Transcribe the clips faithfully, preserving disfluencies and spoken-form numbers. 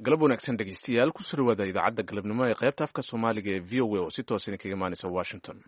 galab wanaagsan dhegeystayaal ku soo dhawaada idaacadda galabnimo ee qaybta afka soomaaliga ee v o a oo si toos idinkaga imaanaysa washington.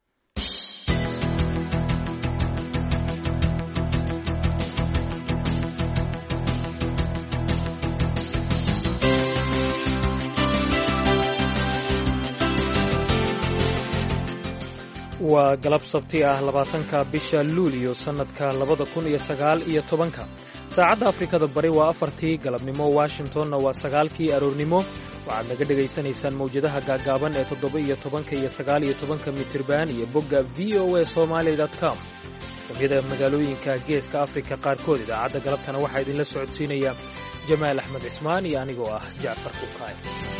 waa galab sabti ah labaatanka bisha luulyo sannadka labada kun iyo sagaal iyo tobanka saacadda afrikada bari waa afartii galabnimo, washingtonna waa sagaalkii aroornimo. waxaad naga dhegaysanaysaan mawjadaha gaaggaaban ee toddoba iyo tobanka iyo sagaal iyo tobanka mitirban iyo bogga v o a somaali dot com. kamida magaalooyinka geeska afrika qaarkood idaacadda galabtana waxaa idinla socodsiinaya jamaal axmed cismaan iyo anigoo ah jacfar kukaay.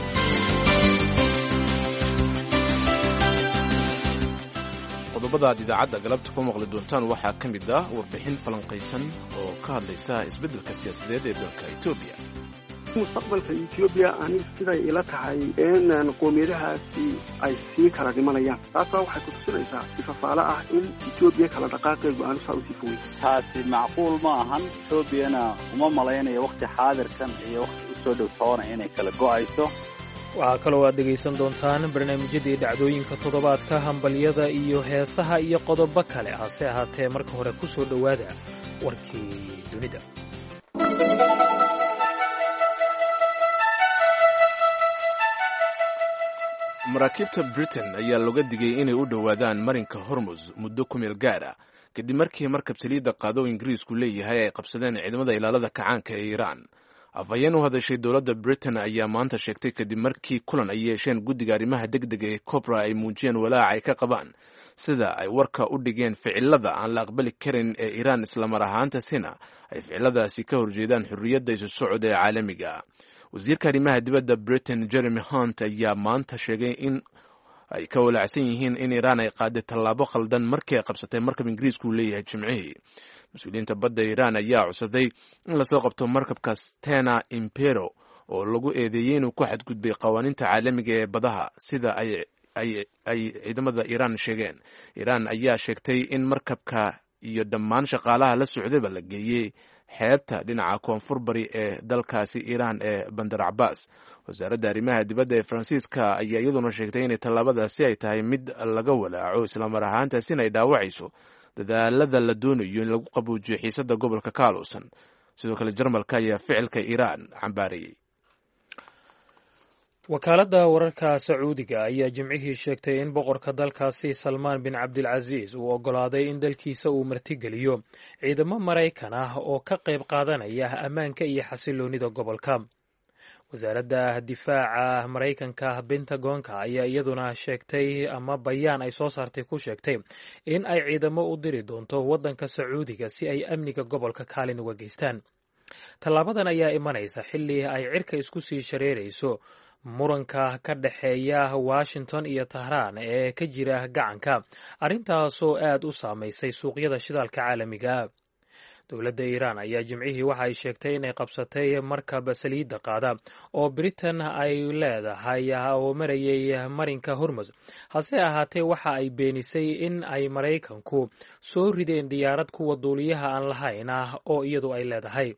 qodobada aad idaacadda galabta ku maqli doontaan waxaa ka mid ah warbixin falanqaysan oo ka hadlaysa isbeddelka siyaasadeed ee dalka etoobiya. mustaqbalka etoobiya aniga siday ila tahay in qoomiyadahaasi ay sii kala dhimanayaan, taasbaa waxay ku tusinaysaa ifafaale ah in etoobiya kala dhaqaaqeegu aanu saa usii fogey. taasi macquul ma ahan. etoobiyana uma malaynayo wakhti xaadirkan iyo wakhti u soo dhowtoona inay kala go'ayso. waxaa kaloo aad dhegaysan doontaan barnaamijyadii dhacdooyinka toddobaadka, hambalyada iyo heesaha iyo qodobo kale. hase ahaatee marka hore ku soo dhowaada warkii dunida. maraakiibta britain ayaa looga digay inay u dhowaadaan marinka hormuz muddo ku meel gaar ah kadib markii markab saliidda qaado ingiriisku leeyahay ay qabsadeen ciidamada ilaalada kacaanka ee iiraan. afhayeen u hadashay dowladda britain ayaa maanta sheegtay kadib markii kulan ay yeesheen guddiga arrimaha degdega ee cobra ay muujiyeen walaaca ay ka qabaan sida ay warka u dhigeen ficilada aan la aqbali karin ee iiraan, islamar ahaantasina ay ficiladaasi ka horjeedaan xorriyadda isu socod ee caalamiga. wasiirka arrimaha dibadda britain jeremy hunt ayaa maanta sheegay in ay ka walaacsan yihiin in iiraan ay qaaday tallaabo khaldan markii ay qabsatay markab ingiriisku leeyahay jimcihii. mas-uuliyiinta badda iiraan ayaa codsaday in lasoo qabto markabka stena impero oo lagu eedeeyey inuu ku xadgudbay qawaaniinta caalamiga ee badaha sida ay ciidamada iiraan sheegeen. iiraan ayaa sheegtay in markabka iyo dhammaan shaqaalaha la socdayba la geeyey xeebta dhinaca koonfur bari ee dalkaasi iiraan ee bandar cabaas. wasaaradda arrimaha dibadda ee faransiiska ayaa iyaduna sheegtay inay tallaabadaasi ay tahay mid laga walaaco, islamar ahaantaasina ay dhaawacayso dadaalada la doonayo in lagu qabuujiyo xiisadda gobolka ka aaluusan. sidoo kale jarmalka ayaa ficilka iiraan cambaarayey. wakaaladda wararka sacuudiga ayaa jimcihii sheegtay in boqorka dalkaasi salmaan bin cabdilcasiis uu oggolaaday in dalkiisa uu martigeliyo ciidamo maraykan ah oo ka qayb qaadanaya ammaanka iyo xasiloonnida gobolka. wasaaradda difaaca maraykanka bentagonka ayaa iyaduna sheegtay ama bayaan ay soo saartay ku sheegtay in ay ciidamo u diri doonto waddanka sacuudiga si ay amniga gobolka kaalin uga geystaan. tallaabadan ayaa imanaysa xilli ay cirka isku sii shareerayso muranka ka dhexeeya washington iyo tahraan ee ka jira gacanka, arrintaasoo aad u saamaysay suuqyada shidaalka caalamiga. dowladda iiraan ayaa jimcihii waxa ay sheegtay inay qabsatay markab saliidda qaada oo britain ay leedahay oo marayay marinka hormuz. hase ahaatee waxa ay beenisay in ay maraykanku soo rideen diyaarad kuwa duuliyaha aan lahayn ah oo iyadu ay leedahay.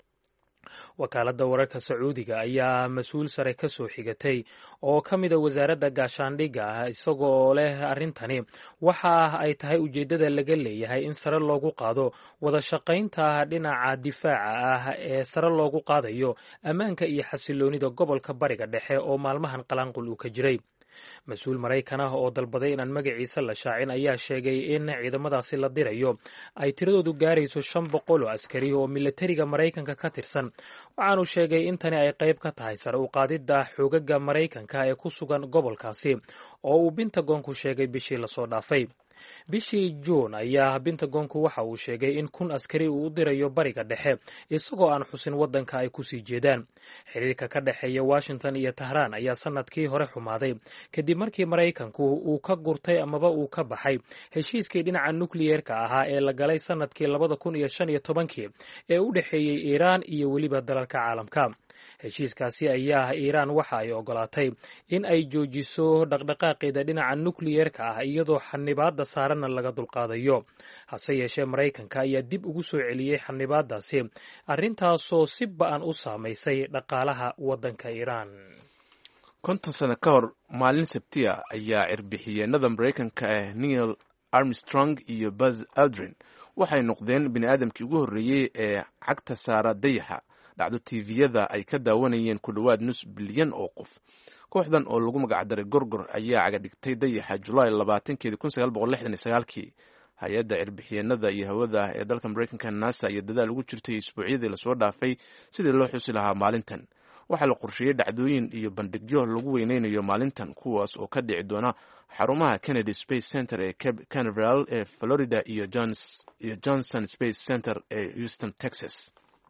wakaaladda wararka sacuudiga ayaa mas-uul sare ka soo xigatay oo ka mida wasaaradda gaashaandhigga ah isagoo leh arrintani waxa ay tahay ujeeddada laga leeyahay in sare loogu qaado wada shaqaynta dhinaca difaaca ah ee sare loogu qaadayo ammaanka iyo xasiloonnida gobolka bariga dhexe oo maalmahan qalaanqul uu ka jiray. mas-uul maraykan ah oo dalbaday inaan magaciisa la shaacin ayaa sheegay in ciidamadaasi la dirayo ay tiradoodu gaarayso shan boqol oo askari oo milatariga maraykanka ka tirsan. waxaanu sheegay in tani ay qayb ka tahay sare u qaadidda xoogaga maraykanka ee ku sugan gobolkaasi oo uu bentagonku sheegay bishii lasoo dhaafay. bishii juun ayaa bentagonku waxa uu sheegay in kun askari uu u dirayo bariga dhexe isagoo aan xusin waddanka ay kusii jeedaan. xiriirka ka dhexeeya washington iyo tahraan ayaa sanadkii hore xumaaday kadib markii maraykanku uu ka gurtay amaba uu ka baxay heshiiskii dhinaca nukliyeerka ahaa ee la galay sanadkii labada kun iyo shan iyo tobankii ee u dhexeeyey iiraan iyo weliba dalalka caalamka. heshiiskaasi ayaa iiraan waxa ay ogolaatay in ay joojiso dhaqdhaqaaqeeda dhinaca nukliyeerka ah iyadoo xanibaadda hadda saaranna laga dulqaadayo. hase yeeshee maraykanka ayaa dib ugu soo celiyey xanibaadaasi, arrintaasoo si ba-an u saamaysay dhaqaalaha waddanka iiraan. konton sano ka hor maalin sabtiya ayaa cirbixiyeenada maraykanka ah neil armstrong iyo buzz aldrin waxay noqdeen bini aadamkii ugu horreeyey ee cagta saara dayaxa, dhacdo tviyada ay ka daawanayeen ku dhowaad nus bilyan oo qof. kooxdan oo lagu magacdaray gorgor ayaa caga dhigtay dayaxa julaay labaatankeedi kun sagaal boqol lixdan iyo sagaalkii. hay-adda cirbixiyeenada iyo hawada ee dalka maraykanka nasa iyo dadaal ugu jirtay isbuucyadii lasoo dhaafay sidii loo xusi lahaa maalintan. waxaa la qorsheeyey dhacdooyin iyo bandhigyo lagu weyneynayo maalintan, kuwaas oo ka dhici doona xarumaha Kennedy Space Center ee Cape Canaveral ee Florida iyo Johnson Space Center ee Houston, Texas.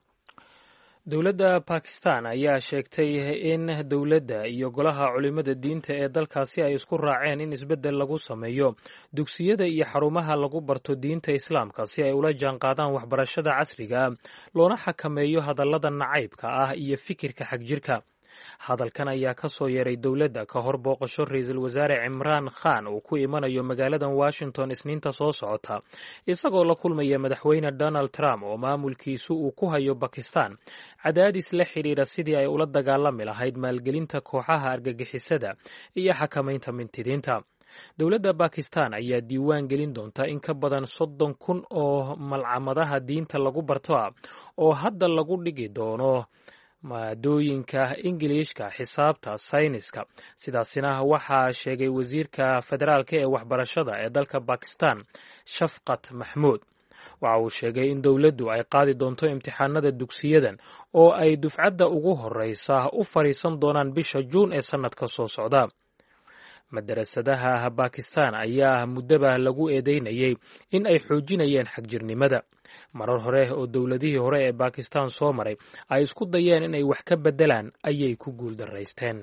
dowladda Bakistan ayaa sheegtay in dowladda iyo golaha culimada diinta ee dalkaasi ay isku raaceen in isbeddel lagu sameeyo dugsiyada iyo xarumaha lagu barto diinta islaamka si ay ula jaanqaadaan waxbarashada casriga, loona xakameeyo hadallada nacaybka ah iyo fikirka xagjirka. hadalkan ayaa ka soo yeeray dowladda ka hor booqasho ra-iisul wasaare cimraan khan uu ku imanayo magaaladan Washington isniinta soo socota, isagoo la kulmaya madaxweyne Donald Trump oo maamulkiisu uu ku hayo Bakistan cadaadis la xidhiidha sidii ay ula dagaalami lahayd maalgelinta kooxaha argagixisada iyo xakamaynta mintidiinta. dowladda Bakistan ayaa diiwaan gelin doonta in ka badan soddon kun oo malcamadaha diinta lagu barto ah oo hadda lagu dhigi doono maadooyinka Ingiliishka, xisaabta, sayniska. sidaasina waxaa sheegay wasiirka federaalka ee waxbarashada ee dalka Bakistan, Shafqat Maxmuud. waxa uu sheegay in dowladdu ay qaadi doonto imtixaanada dugsiyadan oo ay dufcadda ugu horeysa u fariisan doonaan bisha Juun ee sanadka soo socda. madarasadaha Bakistan ayaa muddaba lagu eedeynayay in ay xoojinayeen xagjirnimada. marar hore oo dowladihii hore ee Bakistan soo maray ay isku dayeen inay wax ka beddelaan ayay ku guuldaraysteen.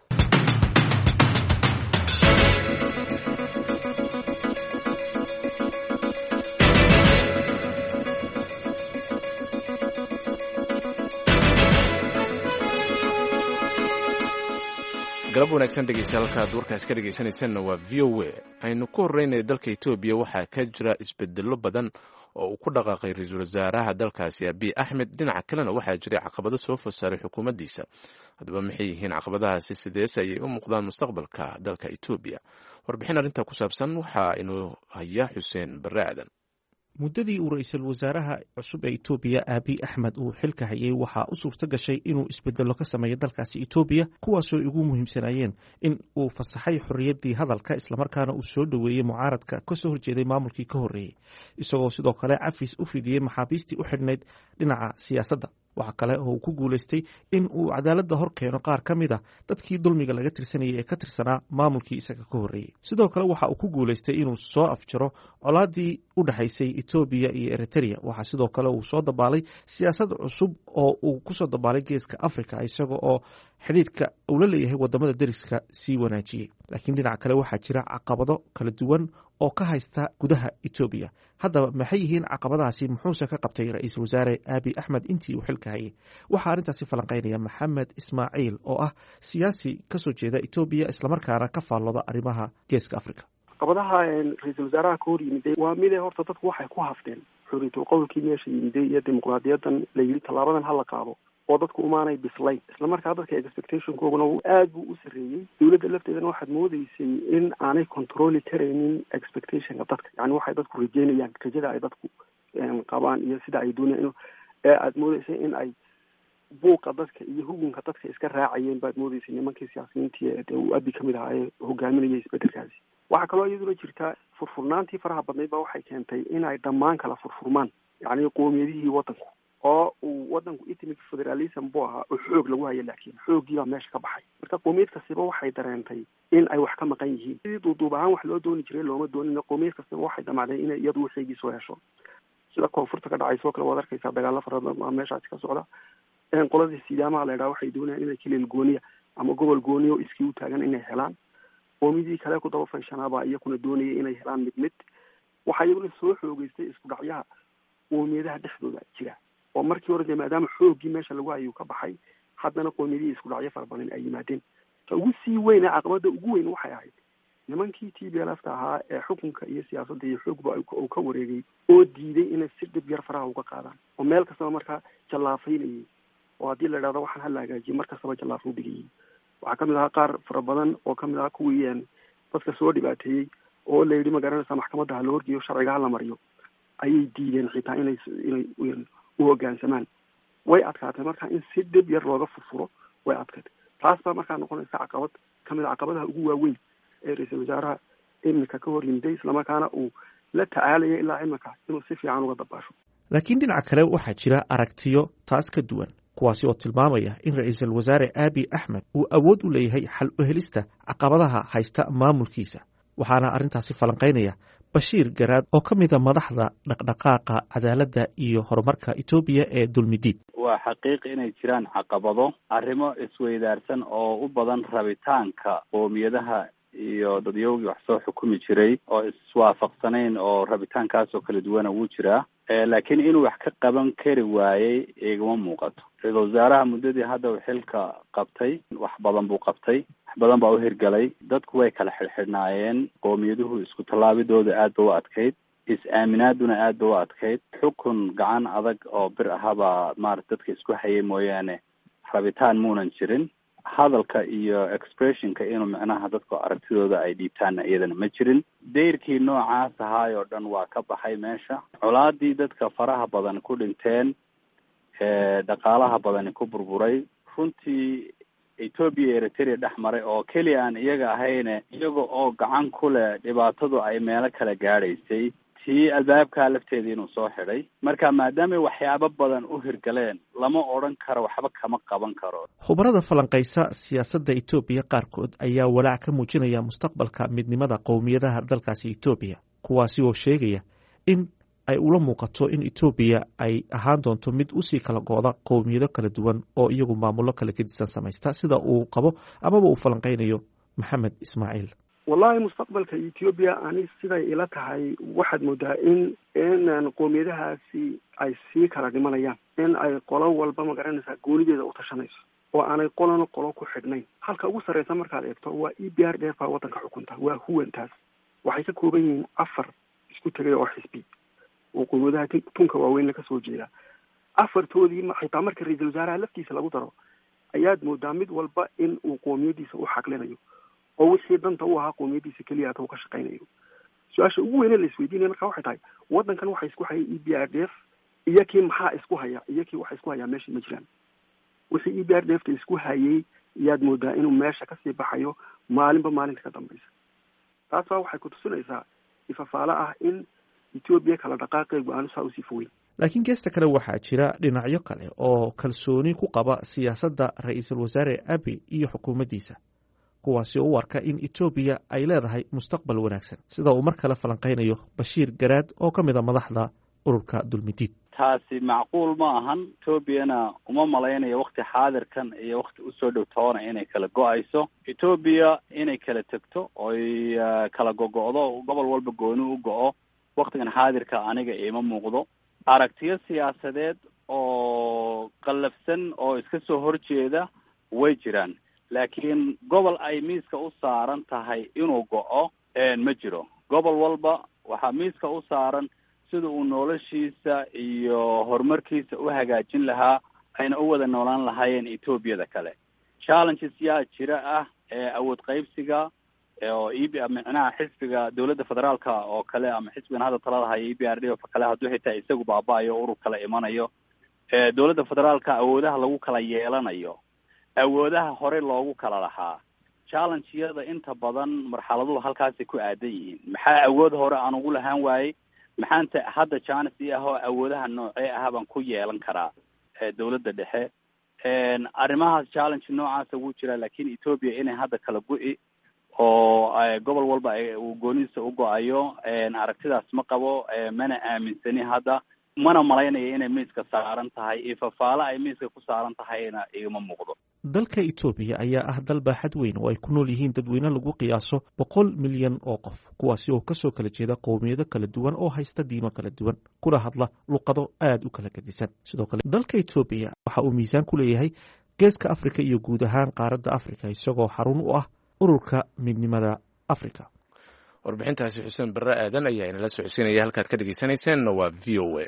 galab wanaagsan dhegeystayaal, halkaad warkaas ka dhegeysanaysanna waa v o a. aynu ku horreynaya dalka Etoobiya waxaa ka jira isbedello badan oo uu ku dhaqaaqay ra-iisul wasaaraha dalkaasi Abiy Ahmed. dhinaca kalena waxaa jiray caqabado soo fasaaray xukuumaddiisa. haddaba maxay yihiin caqabadahaasi, sideese ayay u muuqdaan mustaqbalka dalka Etoobiya? warbixin arrintaa ku saabsan waxaa inuu hayaa Xuseen Barre Aadan. muddadii uu ra-iisul wasaaraha cusub ee Itoobiya Abiy Ahmed uu xilka hayay waxaa u suurto gashay inuu isbedello ka sameeyo dalkaasi Itoobiya, kuwaasoo ugu muhiimsanayeen in uu fasaxay xorriyaddii hadalka islamarkaana uu soo dhoweeyey mucaaradka ka soo horjeeday maamulkii ka horreeyey, isagoo sidoo kale cafis u fidiyey maxaabiistii u xidhnayd dhinaca siyaasadda. waxaa kale oo uu ku guulaystay in uu cadaaladda hor keeno qaar ka mid a dadkii dulmiga laga tirsanayay ee ka tirsanaa maamulkii isaga ka horreeyey. sidoo kale waxa uu ku guulaystay inuu soo afjaro colaaddii u dhexaysay Itoobiya iyo Eritrea. waxaa sidoo kale uu soo dabaalay siyaasad cusub oo uu ku soo dabaalay geeska Afrika, isaga oo xidhiidhka uu la leeyahay wadamada deriska sii wanaajiyey. laakiin dhinaca kale waxaa jira caqabado kala duwan oo ka haysta gudaha Itoobiya. haddaba maxay yihiin caqabadahaasi, muxuuse ka qabtay ra-iisul wasaare Abiy Ahmed intii uu xilka hayay? waxaa arrintaasi falanqaynaya Maxamed Ismaaciil oo ah siyaasi kasoo jeeda Itoobiya islamarkaana ka faallooda arrimaha geeska Afrika. caqabadaha ra-iisul wasaaraha ka hor yimiday waa mid ee horta dadku waxay ku hafteen xoriyatu qowlkii meesha yimiday iyo dimuqraadiyadan la yidhi tallaabadan hala qaado oo dadku umaanay bislayn. islamarkaa dadka expectationkooguna aad buu u sarreeyey. dowladda lafteedana waxaad moodeysay in aanay controli karaynin expectationka dadka, yani waxay dadku rajeynayaan, rajada ay dadku qabaan iyo sida ay doonayaan, ee aad moodeysay in ay buuqa dadka iyo hugunka dadka iska raacayeen baad moodeysay nimankii siyaasiyiintii dee uu Abiy kamid ahaa ee hogaaminayay isbedelkaasi. waxaa kaloo iyaduna jirta furfurnaantii faraha badnayd baa waxay keentay in ay dhammaan kala furfurmaan, yani qoomiyadihii wadanku oo uu wadanku ethnic federalism buu ahaa oo xoog lagu hayo, laakiin xooggiibaa meesha ka baxay. marka qoomiyad kastiba waxay dareentay in ay wax ka maqan yihiin. sidii duuduub ahaan wax loo dooni jiray looma doonin. qoomiyad kastiba waxay dhamacdeen inay iyadu waxeygii soo hesho. sida koonfurta ka dhacayso kale waad arkaysaa dagaalo fara badan aa meeshaasi ka socda. qoladii sidaamaha la idhaha waxay doonayaan inay kileel gooniya ama gobol gooniya oo iskii u taagan inay helaan. qoomiyadii kale ku daba faysanaabaa iyakuna doonaya inay helaan mid mid. waxaa iyaguna soo xoogeystay isku dhacyaha qoomiyadaha dhexdooda jira, oo markii hore dee maadaama xooggii meesha lagu hayuu ka baxay, haddana qoomiyadihii isku dhacyo fara badan ay yimaadeen. ta ugu sii weyn ee caqabada ugu weyn waxay ahayd nimankii t b l f ta ahaa ee xukunka iyo siyaasadda iyo xoogba uu ka wareegay oo diiday inay si dhib yar faraha uga qaadaan oo meel kastaba markaa jallaafaynayay oo haddii la idhahdo waxaan hala hagaajiyo mar kastaba jallaafo u dhigayay waxaa kamid ahaa qaar fara badan oo kamid ahaa kuwii dadka soo dhibaateeyey oo la yidhi magaranaysa maxkamadda ha la horgeeyo sharciga hala mariyo ayay diideen xitaa inay inay u hoggaansamaan way adkaatay markaa in si dhib yar looga furfuro way adkaatay taas baa markaa noqonaysa caqabad kamid a caqabadaha ugu waaweyn ee ra-iisul wasaaraha iminka ka hor yimiday islamarkaana uu la tacaalaya ilaa iminka inuu si fiican uga dabaasho laakiin dhinaca kale waxaa jira aragtiyo taas ka duwan kuwaasi oo tilmaamaya in ra-iisul wasaare aabi axmed uu awood u leeyahay xal u helista caqabadaha haysta maamulkiisa waxaana arrintaasi falanqaynaya bashiir garaad oo ka mida madaxda dhaqdhaqaaqa cadaaladda iyo horumarka etoobiya ee dulmidiid waa xaqiiq inay jiraan caqabado arrimo isweydaarsan oo u badan rabitaanka qoomiyadaha iyo dadyowgii wax soo xukumi jiray oo iswaafaqsanayn oo rabitaankaasoo kala duwana wuu jiraa laakiin inuu wax ka qaban kari waayey igama muuqato ra-iisul wasaaraha muddadii hadda uu xilka qabtay wax badan buu qabtay wax badan baa u hirgalay dadku way kala xidhxidhnaayeen qowmiyaduhu isku tallaabidooda aad ba u adkayd is-aaminaaduna aad ba u adkayd xukun gacan adag oo bir ahabaa maarata dadka isku hayay mooyaane rabitaan muunan jirin hadalka iyo expressionka inuu micnaha dadka aragtidooda ay dhiibtaanna iyadana ma jirin dayrkii noocaas ahaay oo dhan waa ka baxay meesha colaadii dadka faraha badan ku dhinteen dhaqaalaha badani ku burburay runtii etoobiya eritrea dhex maray oo keliya aan iyaga ahayne iyaga oo gacan ku leh dhibaatadu ay meelo kala gaadhaysay tii albaabkaa lafteeda inuu soo xidhay marka maadaamay waxyaabo badan u hirgaleen lama odhan karo waxba kama qaban karo khubarada falanqaysa siyaasadda etoobiya qaarkood ayaa walaac ka muujinaya mustaqbalka midnimada qowmiyadaha dalkaasi etoobiya kuwaasi oo sheegaya in ay ula muuqato in etoobiya ay ahaan doonto mid usii kala gooda qowmiyado kala duwan oo iyagu maamullo kala gedisan samaysta sida uu qabo amaba uu falanqaynayo maxamed ismaaciil wallahi mustaqbalka etoobiya ani siday ila tahay waxaad moodaa in in qowmiyadahaasi ay sii kala dhimanayaan in ay qolo walba magaranaysaa goonideeda u tashanayso oo aanay qolona qolo ku xidhnayn halka ugu sarreysa markaad eegto waa e b r d f baa waddanka xukunta waa huwantaas waxay ka kooban yihiin afar isku tegay oo xisbi oo qowmiyadaha tunka waaweynna ka soo jeeda afartoodii xitaa marka ra-iisul wasaaraha laftiisa lagu daro ayaad moodaa mid walba in uu qowmiyadiisa u xaqlinayo oo wixii danta u ahaa qowmiyadiisa keliya hata uu ka shaqaynayo su-aasha ugu weyne la isweydiinaya marka waxay tahay waddankan waxa isku haya e b r d f iyo kii maxaa isku haya iyo kii waxa isku hayaa meesha ma jiraan wixii e b r d f ta isku hayay iyaad moodaa inuu meesha kasii baxayo maalinba maalinta ka dambaysa taas baa waxay ku tusinaysaa ifafaalo ah in etoobiya kala dhaqaaqeegu aanu saa usii fogeyn laakiin geesta kale waxaa jira dhinacyo kale oo kalsooni ku qaba siyaasadda ra-iisul wasaare abi iyo xukuumaddiisa kuwaasi oo u arka in etoobiya ay leedahay mustaqbal wanaagsan sida uu mar kale falanqaynayo bashiir garaad oo ka mid a madaxda ururka dulmidiid taasi macquul ma ahan etoobiyana uma malaynayo wakti xaadirkan iyo wakti usoo dhow toona inay kala go-ayso etoobiya inay kala tegto oy kala gogo-do gobol walba gooni u go-o waktigan xaadirka aniga iima muuqdo aragtiyo siyaasadeed oo qallafsan oo iska soo horjeeda way jiraan laakiin gobol ay miiska u saaran tahay inuu go-o ma jiro gobol walba waxaa miiska u saaran sida uu noloshiisa iyo horumarkiisa u hagaajin lahaa ayna u wada noolaan lahaayeen etoobiyada kale challenges yaa jira ah ee awood qaybsiga oo e b micnaha xisbiga dawladda federaalka oo kale ama xisbigan hadda talada haya e b r d o kale hadduu xitaa isagu baaba-ayo urur kala imanayo dawladda federaalka awoodaha lagu kala yeelanayo awoodaha hore loogu kala lahaa challenge-yada inta badan marxaladuhu halkaasay ku aadan yihiin maxaa awood hore aan ugu lahaan waayey maxaanta hadda janis i ah oo awoodaha noocee ah baan ku yeelan karaa dawladda dhexe arrimahaas challenge noocaasa wuu jiraa laakiin etoobiya inay hadda kala gu-i oo gobol walba uu goonidiisa u go-ayo aragtidaas ma qabo mana aaminsani hadda mana malaynayo inay miiska saaran tahay ifafaalo ay miiska ku saaran tahayna igama muuqdo dalka etoobiya ayaa ah dal baaxad weyn oo ay ku nool yihiin dadweyne lagu qiyaaso boqol milyan oo qof kuwaasi oo kasoo kala jeeda qowmiyado kala duwan oo haysta diimo kala duwan kuna hadla luqado aad u kala gedisan sidoo kale dalka etoobiya waxa uu miisaan ku leeyahay geeska afrika iyo guud ahaan qaaradda afrika isagoo xarun u ah ururka midnimada afrika warbixintaasi xuseen barre aadan ayaa inala socodsiinaya halkaad ka dhegaysanayseen waa v o a.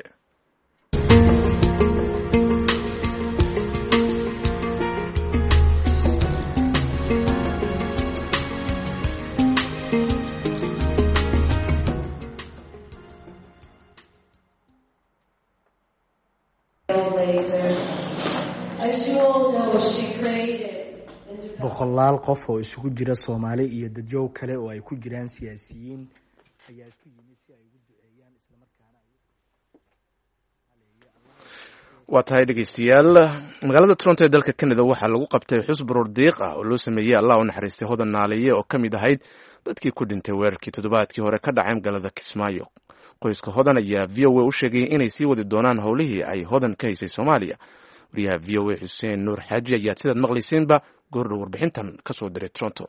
boqolaal qof oo isugu jira Soomaali iyo dadyow kale oo ay ku jiraan siyaasiyiin ayaa isku yimid si ay ugu duceeyaan isla markaana waa tahay dhegeystayaal magaalada Toronto ee dalka Canada waxaa lagu qabtay xus baroor diiq ah oo loo sameeyay Allah u naxariistay hodan naaliye oo kamid ahayd dadkii ku dhintay weerarkii toddobaadkii hore ka dhacay magaalada Kismaayo. qoyska hodan ayaa V O A u sheegay inay sii wadi doonaan howlihii ay hodan ka haysay Soomaaliya. wariyaha V O A Xuseen Nuur Xaaji ayaa sidaad maqlaysiinba goordhow warbixintan ka soo diray Toronto.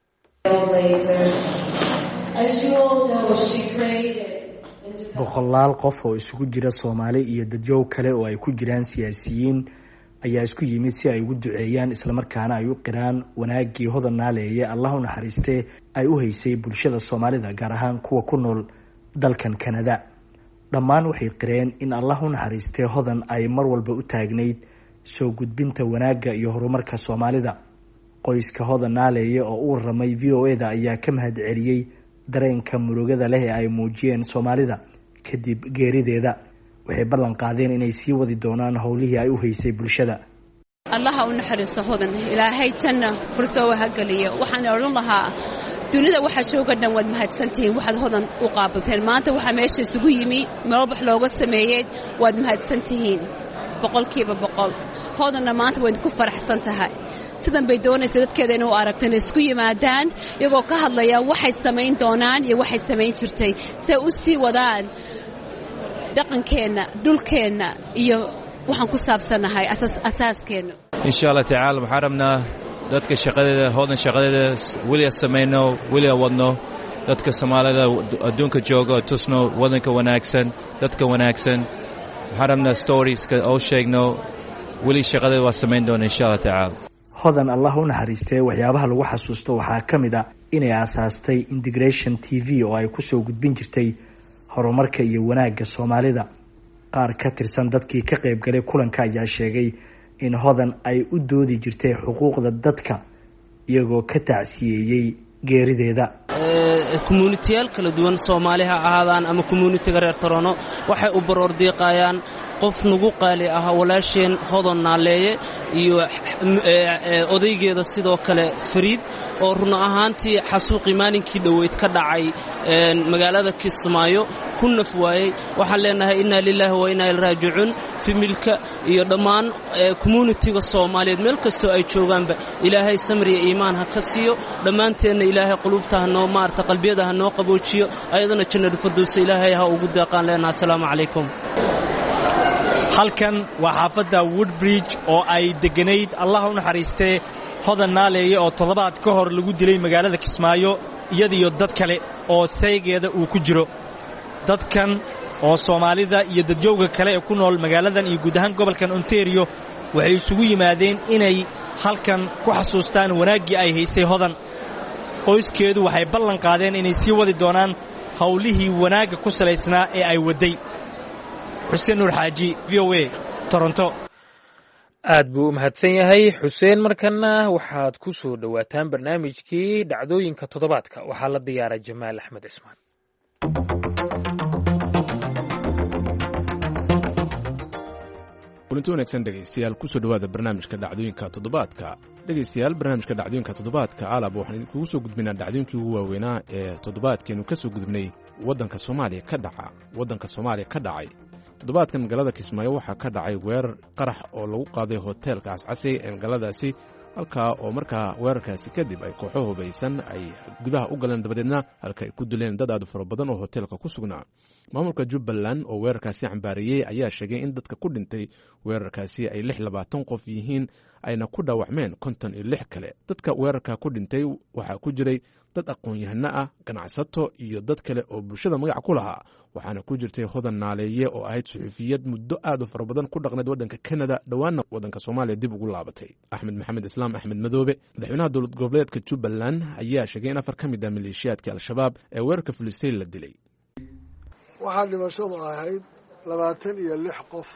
boqolaal qof oo isugu jira Soomaali iyo dadyow kale oo ay ku jiraan siyaasiyiin ayaa isku yimid si ay ugu duceeyaan isla markaana ay u qiraan wanaagii hodan naaleeye Allah u naxariistay ay u haysay bulshada Soomaalida gaar ahaan kuwa ku nool dalkan Canada. dhammaan waxay qireen in Allah u naxariistay hodan ay mar walba u taagnayd soo gudbinta wanaagga iyo horumarka Soomaalida. qoyska hodan naaleeye oo u waramay V O A da ayaa ka mahad celiyay dareenka murugada leh ee ay muujiyeen Soomaalida kadib geerideeda. waxay ballan qaadeen inay sii wadi doonaan howlihii ay u haysay bulshada. Allah u naxariisto hodan, Ilaahay janna fursad ha galiyo. waxaan oran lahaa dunida waxa jooga dhan wad mahadsantiin waxaad hodan u qaabateen. maanta waxa meesha isugu yimi maalbax looga sameeyay wad mahadsantiin boqolkiiba boqol. hodanna maanta way ku faraxsan tahay sidan bay doonaysaa dadkeeda inuu aragtaan isku yimaadaan iyagoo ka hadlaya waxay sameyn doonaan iyo waxay sameyn jirtay si u sii wadaan dhaqankeena dhulkeena iyo waxaan ku saabsanahay asaas asaaskeena. insha Allah ta'ala waxaan rabnaa dadka shaqadeeda hodan shaqadeeda wali sameyno wali wadno dadka Soomaalida adduunka jooga tusno wadanka wanaagsan dadka wanaagsan waxaan rabnaa stories ka oo sheegno wali shaqadeeda waa sameyn doona insha Allah ta'ala. hodan Allah u naxariistay waxyaabaha lagu xasuusto waxaa kamid ah inay aasaastay Integration T V oo ay ku soo gudbin jirtay horumarka iyo wanaagga Soomaalida. qaar ka tirsan dadkii ka qayb galay kulanka ayaa sheegay in hodan ay u doodi jirtay xuquuqda dadka iyagoo ka tacsiyeeyay geerideeda. community-yaal kala duwan Soomaali ha ahaadaan ama community-ga reer Toronto waxay u baroor diiqayaan qof nagu qaali ah walaasheen hodan naaleeye iyo odaygeeda sidoo kale Fariid oo run ahaantii xasuuqi maalinkii dhaweyd ka dhacay magaalada Kismaayo ku naf waayay. waxaan leenahay inna lillahi wa inna ilayhi raaji'uun familka iyo dhammaan community-ga Soomaaliyeed meel kastoo ay joogaanba Ilaahay samri iyo iimaan ha ka siiyo. dhammaanteena Ilaahay qulubtaha noo maarta qalbiyada noo qaboojiyo ayadana jannada firdaws Ilaahay ha ugu deeqaan leenahay. assalaamu calaykum. halkan waa xaafadda Woodbridge oo ay deganayd Allah u naxariistay hodan naaleeye oo toddobaad ka hor lagu dilay magaalada Kismaayo iyadiyo dad kale oo saygeeda uu ku jiro. dadkan oo Soomaalida iyo dadjooga kale ee ku nool magaaladan iyo guud ahaan gobolkan Ontario waxay isugu yimaadeen inay halkan ku xasuustaan wanaaggii ay haysay hodan. qoyskeedu waxay ballan qaadeen inay sii wadi doonaan howlihii wanaagga ku salaysnaa ee ay waday. Xuseen Nuur Xaaji, V O A, Toronto. aad buu u mahadsan yahay xuseen. markana waxaad ku soo dhawaataan barnaamijkii dhacdooyinka toddobaadka waxaa la diyaaray Jamaal Axmed Cismaan. kulanti wanaagsan dhegaystayaal kusoo dhawaada barnaamijka dhacdooyinka toddobaadka. dhegaystayaal barnaamijka dhacdooyinka toddobaadka alab waxaan idinkugu soo gudbinaa dhacdooyinkii ugu waaweynaa ee toddobaadkeenu ka soo gudubnay waddanka Soomaaliya ka dhaca waddanka Soomaaliya ka dhacay. toddobaadkan magaalada Kismaayo waxaa ka dhacay weerar qarax oo lagu qaaday hoteelka Cascasey ee magaaladaasi halkaa oo markaa weerarkaasi kadib ay kooxo hubaysan ay gudaha u galeen dabadeedna halka ay ku dileen dad aad u fara badan oo hoteelka ku sugnaa. maamulka Jubbaland oo weerarkaasi cambaariyey ayaa sheegay in dadka ku dhintay weerarkaasi ay lix iyo labaatan qof yihiin ayna ku dhaawacmeen konton iyo lix kale. dadka weerarka ku dhintay waxaa ku jiray dad aqoon-yahano ah, ganacsato iyo dad kale oo bulshada magac ku lahaa, waxaana ku jirtay hodan naaleeye oo ahayd suxuufiyad muddo aad u fara badan ku dhaqneed waddanka Canada, dhowaanna waddanka Soomaaliya dib ugu laabatay. Axmed Maxamed Islaam Axmed Madoobe, madaxweynaha dowlad goboleedka Jubbaland, ayaa sheegay in afar ka mid ah maleeshiyaadka al-shabaab ee weerarka fulisay la dilay. waxaa dhimashadu ahayd labaatan iyo lix qof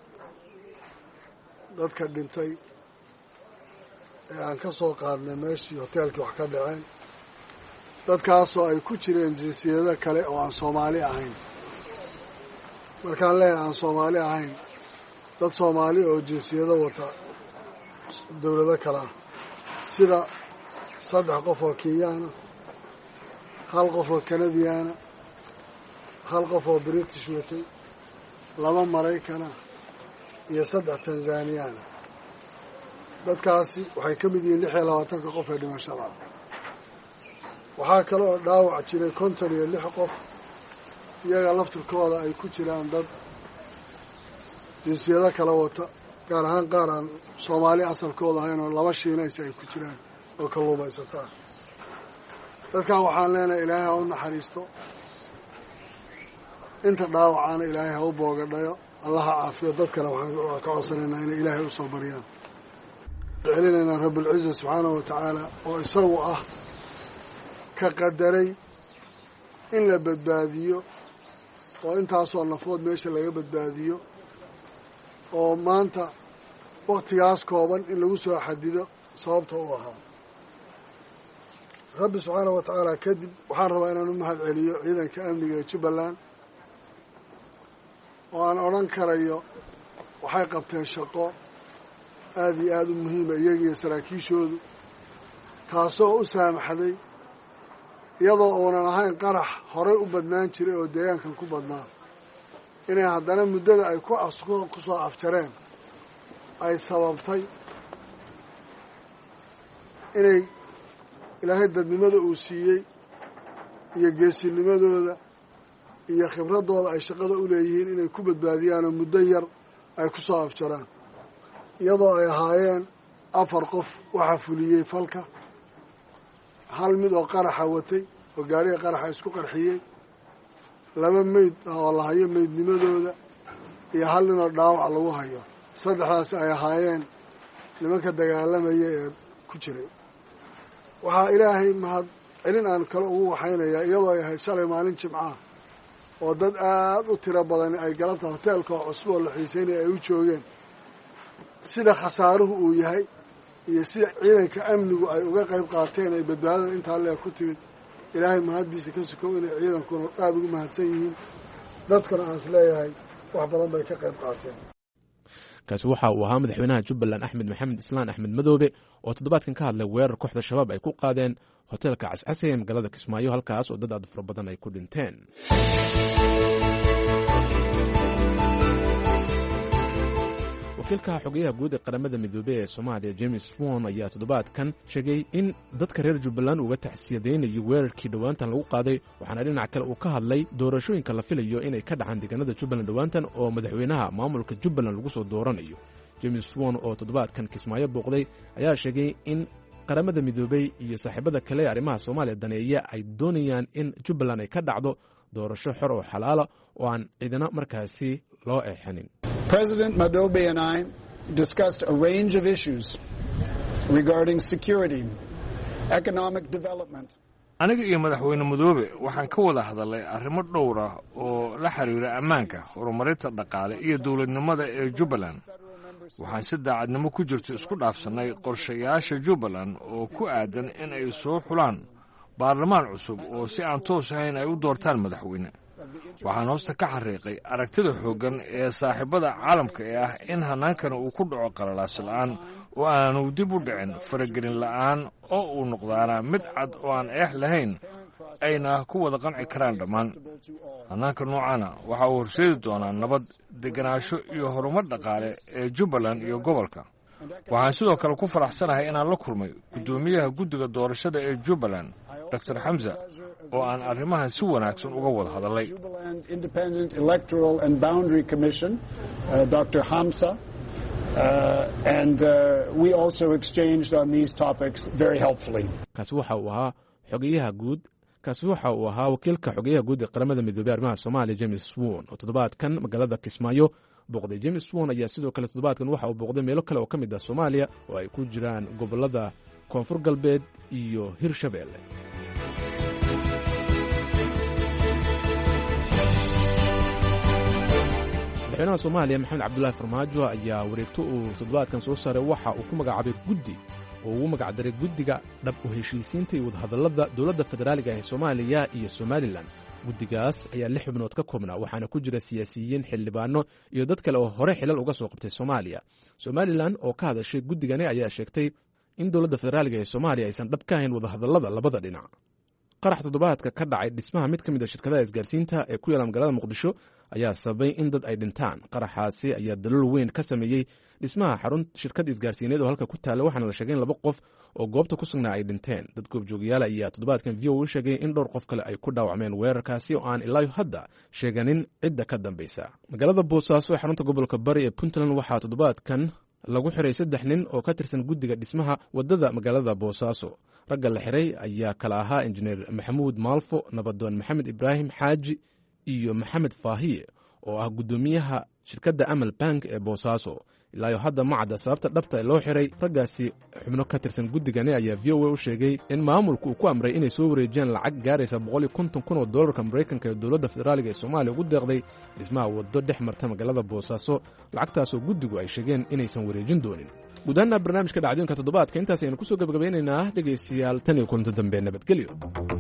dadka dhintay ee aan ka soo qaadnay meeshii hoteelkii wax ka dhaceen, dadkaasoo ay ku jireen jinsiyado kale oo aan Soomaali ahayn. markaan leeyahay aan Soomaali ahayn, dad Soomaali oo jinsiyado wata dowlado kale ah, sida saddex qof oo Kenyaana, hal qof oo Canadiana, hal qof oo British watay, laba Maraykana iyo saddex Tanzaniyaana. dadkaasi waxay ka mid yihiin lix iyo labaatanka qof ee dhimashada. waxaa kale oo dhaawac jiray konton iyo lix qof, iyaga laftirkooda ay ku jiraan dad jinsiyado kala wata, gaar ahaan qaar aan Soomaali asalkooda ahayn oo laba shiinaysi ay ku jiraan oo kalluumaysataa. dadkan waxaan leenahay ilaahay ha u naxariisto, inta dhaawacaana ilaahay ha u boogadhayo, allaha caafiyo. dadkana waxaan ka codsanaynaa inay ilaahay u soo baryaan. celinaynaa Rabbulciza subxaanahu wa tacaala oo isagu ah ka qadaray in la badbaadiyo oo intaasoo nafood meesha laga badbaadiyo, oo maanta wakhtigaas kooban in lagu soo xadido sababta u ahaa. rabbi subxaanahu wa tacaala kadib waxaan rabaa inaan u mahad celiyo ciidanka amniga ee Jubbaland oo aan odhan karayo waxay qabteen shaqo aad iyo aad u muhiima iyagiiyo saraakiishoodu, taasoo u saamaxday iyadoo uunan ahayn qarax horay u badnaan jiray oo deegaankan ku badnaa, inay haddana muddada ay ku ku soo afjareen ay sababtay inay ilaahay dadnimada uu siiyey iyo geesinimadooda iyo khibraddooda ay shaqada u leeyihiin inay ku badbaadiyaanoo muddo yar ay ku soo afjaraan, iyadoo ay ahaayeen afar qof waxaa fuliyey falka, hal mid oo qaraxa watay oo gaariga qaraxa isku qarxiyey, laba meyd oo la hayo meydnimadooda, iyo hal nin oo dhaawac lagu hayo. saddexdaasi ay ahaayeen nimanka dagaalamaya ee ku jiray. waxaa ilaahay mahad celin aan kale ugu waxaynayaa iyadoo ay ahayd shalay maalin jimcaha oo dad aad u tiro badan ay galabta hoteelka oo cusub oo la xiisaynaya ay u joogeen, sida khasaaruhu uu yahay iyo sida ciidanka amnigu ay uga qayb qaateen ay badbaadada intaa leeg ku timid. ilaahay mahaddiisa ka sukow inay ciidankuna aada ugu mahadsan yihiin, dadkuna aan is leeyahay wax badan bay ka qayb qaateen. kaasi waxa uu ahaa madaxweynaha Jubbaland Axmed Maxamed Islaan Axmed Madoobe oo toddobaadkan ka hadlay weerar kooxda shabaab ay ku qaadeen hoteelka Cascase ee magaalada Kismaayo, halkaas oo dad aad fara badan ay ku dhinteen. wakiilka xogeyaha guud ee qaramada midoobey ee Soomaaliya James Swan ayaa toddobaadkan sheegay in dadka reer Jubbaland uga tacsiyadeynayo weerarkii dhowaantan lagu qaaday, waxaana dhinaca kale uu ka hadlay doorashooyinka la filayo inay ka dhacaan deegaanada Jubbaland dhowaantan oo madaxweynaha maamulka Jubbaland lagu soo dooranayo. James Swan oo toddobaadkan Kismaayo booqday ayaa sheegay in qaramada midoobey iyo saaxiibada kale ee arrimaha Soomaaliya daneeya ay doonayaan in Jubbaland ay ka dhacdo doorasho xor oo xalaala oo aan ciidana markaasi loo eexanin. President Madobe and I discussed a range of issues regarding security, economic development. Aniga iyo madaxweyne Madoobe waxaan ka wada hadalay arrimo dhowr ah oo la xiriira ammaanka, horumarinta dhaqaale iyo dawladnimada ee Jubbaland. waxaan si daacadnimo ku jirto isku dhaafsanay qorshayaasha Jubbaland oo ku aadan in ay soo xulaan baarlamaan cusub oo si aan toos ahayn ay u doortaan madaxweyne. waxaan hoosta ka xariiqay aragtida xooggan ee saaxiibada caalamka ee ah in hannaankana uu ku dhaco qalalaas la'aan oo aanu dib u dhicin faragelin la'aan oo uu noqdaana mid cad oo aan eex lahayn ayna ku wada qanci karaan dhammaan. hannaanka noocaana waxa uu horseedi doonaa nabad, degenaansho iyo horumar dhaqaale ee Jubbaland iyo gobolka. waxaan sidoo kale ku faraxsanahay inaan la kulmay guddoomiyaha guddiga doorashada ee Jubbaland Doctor Hamza oo aan arrimahan si wanaagsan uga wada hadalay. Independent Electoral and Boundary Commission Doctor Hamza Uh, and uh, we also exchanged on these topics very helpfully. kaasi waxa uu ahaa xogeyaha guud kaasi waxa uu ahaa wakiilka xogeyaha guud ee qaramada midoobey arrimaha Soomaaliya James Swan oo toddobaadkan magaalada Kismaayo booqday. James Swan ayaa sidoo kale toddobaadkan waxa uu booqday meelo kale oo ka mid ah Soomaaliya oo ay ku jiraan gobolada Koonfur Galbeed iyo Hirshabeelle. madaxweynaha Soomaaliya Maxamed Cabdullaahi Farmaajo ayaa wareegto uu toddobaadkan soo saaray waxa uu ku magacaabay guddi oo ugu magacdaray guddiga dhab u heshiisiinta iyo wadahadallada dowladda federaaliga ee Soomaaliya iyo Somalilan. guddigaas ayaa lix xubnood ka koobnaa waxaana ku jira siyaasiyiin, xildhibaano iyo dad kale oo hore xilal uga soo qabtay Soomaaliya. Somalilan oo ka hadashay guddigani ayaa sheegtay in dowladda federaaliga ee Soomaaliya aysan dhab ka ahayn wadahadallada labada dhinac. qarax toddobaadka ka dhacay dhismaha mid ka mid a shirkadaha isgaarsiinta ee ku yaala magaalada Muqdisho ayaa sababay in dad ay dhintaan. qaraxaasi ayaa dalool weyn ka sameeyey dhismaha xarun shirkad isgaarsiineed oo halka ku taalla waxaana la sheegay in laba qof oo goobta ku sugnaa ay dhinteen. dad goobjoogayaal ayaa toddobaadkan v o u sheegay in dhowr qof kale ay ku dhaawacmeen weerarkaasi oo aan ilaa hadda sheeganin cidda ka dambaysa. magaalada Boosaaso ee xarunta gobolka Bari ee Puntland waxaa toddobaadkan lagu xiray saddex nin oo ka tirsan guddiga dhismaha wadada magaalada Boosaaso. ragga la xiray ayaa kala ahaa injineer Maxamuud Maalfo, nabadoon Maxamed Ibraahim Xaaji iyo Maxamed Faahiye oo ah guddoomiyaha shirkadda Amal Bank ee Boosaaso. ilaa hadda ma cadda sababta dhabta loo xiray raggaasi. xubno ka tirsan guddigani ayaa v o a u sheegay in maamulku uu ku amray inay soo wareejiyaan lacag gaaraysa boqol iyo konton kun oo doolarka Mareykanka ee dowladda federaaliga ee Soomaaliya ugu deeqday dhismaha waddo dhex marta magaalada Boosaaso, lacagtaasoo guddigu ay sheegeen inaysan wareejin doonin. guud ahaan barnaamijka dhacdooyinka toddobaadka intaas aynu kusoo gabagabeynaynaa. dhegaystayaal tan iyo kulanti dambe nabadgelyo.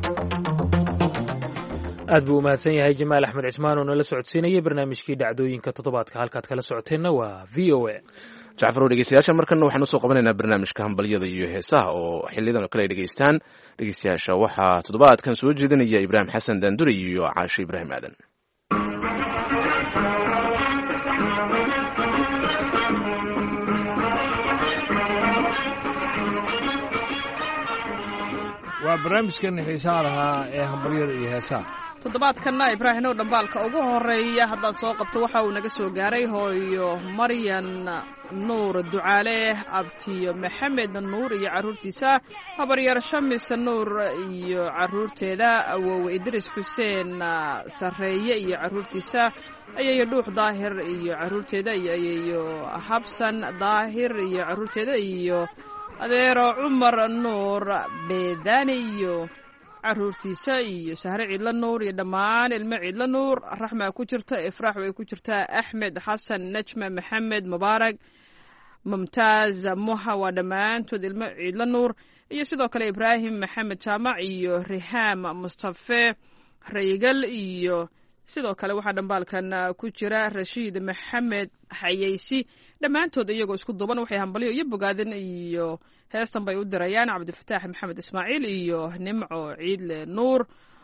aad buu u mahadsan yahay Jamaal Axmed Cismaan oo nala socodsiinayay barnaamijkii dhacdooyinka toddobaadka. halkaad kala socoteenna waa v o a. jacfarow dhegeystayaasha markana waxaan usoo qabanaynaa barnaamijka hambalyada iyo heesaha oo xiliyadan oo kale ay dhegeystaan dhegeystayaasha. waxaa toddobaadkan soo jeedinaya Ibraahim Xasan Daanduri iyo Caasho Ibraahim Aadan. waa barnaamijkan xiisaha lahaa ee hambalyada iyo heesaha. toddobaadkanna ibraahimow dhambaalka ugu horeeya haddaad soo qabto waxa uu naga soo gaaray hooyo maryan nuur ducaale, abtiyo maxamed nuur iyo carruurtiisa, habaryar shamis nuur iyo carruurteeda, awowe idris xuseen sarreeye iyo carruurtiisa, ayayo dhuux daahir iyo carruurteeda, iyo ayayo habsan daahir iyo carruurteeda, iyo adeero cumar nuur beedaani iyo carruurtiisa, iyo sahre ciidla nuur iyo dhammaan ilmo ciidla nuur. raxmaa ku jirta, ifraax way ku jirtaa, axmed xasan, najma maxamed mubaarak, mumtaaz muha, waa dhammaantood ilmo ciidla nuur. iyo sidoo kale ibraahim maxamed jaamac iyo rihaam mustafe raygal, iyo sidoo kale waxaa dhambaalkan ku jira rashiid maxamed xayeysi. dhammaantood iyagoo isku duuban waxay hambalyo iyo bogaadin iyo heestan bay u dirayaan cabdifataax maxamed ismaaciil iyo nimco ciidle nuur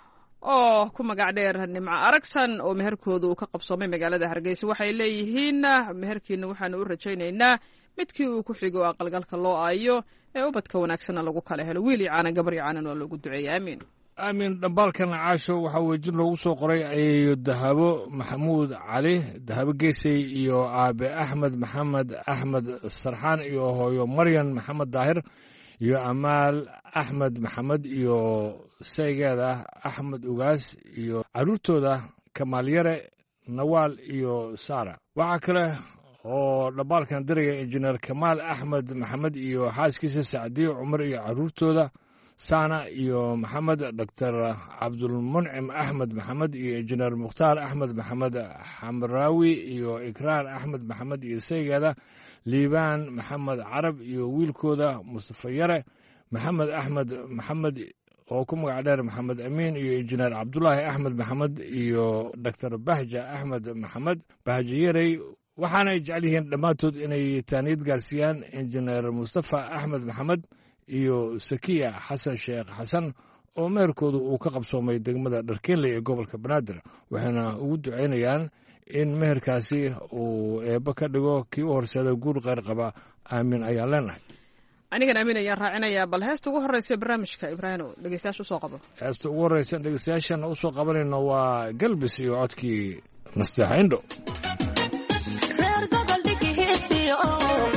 oo ku magac dheer nimco aragsan oo meherkooda uu ka qabsoomay magaalada Hargeysa. waxay leeyihiin meherkiina waxaanu u rajaynaynaa midkii uu ku xigo aqalgalka loo aayo ee ubadka wanaagsanna lagu kala helo. wiil iyo caanan, gabar iyo caanan waa loogu duceeyay. aamiin. aamin. dhambaalkan Caasho waxaa weejin loogu soo qoray ayayo dahabo maxamuud cali, dahabo geesay iyo aabe axmed maxamed axmed sarxaan iyo hooyo maryan maxamed daahir iyo amaal axmed maxamed iyo saygeeda axmed ugaas iyo carruurtooda kamaalyare nawaal iyo saara. waxaa kale oo dhambaalkan diraya injineer kamaal axmed maxamed iyo xaaskiisa sacdiyo cumar iyo carruurtooda saana iyo maxamed, doctor cabdulmuncim axmed maxamed iyo injineer mukhtaar axmed maxamed xamraawi iyo ikraar axmed maxamed iyo saygeeda liibaan maxamed carab iyo wiilkooda mustafa yare, maxamed axmed maxamed oo ku magac dheer maxamed amiin iyo injineer cabdulaahi axmed maxamed iyo doctor bahja axmed maxamed bahja yarey. waxaana ay jecel yihiin dhammaantood inay taaniyad gaarsiiyaan injineer mustafa axmed maxamed iyo sakiya xasan sheekh xasan oo meherkooda uu ka qabsoomay degmada dharkeenley ee gobolka banaadir. waxayna ugu ducaynayaan in meherkaasi uu eebba ka dhigo kii u horseeda guur kheyr qaba. aamin ayaan leenahay. anigan aamin ayaan raacinayaa. bal heesta ugu horreysa barnaamijka ibraahimow dhegeystayaasha usoo qabo. heesta ugu horreysa dhegeystayaashana usoo qabanayno waa galbis iyo codkii nasteexa indho. reer gobol dhigi heesiyo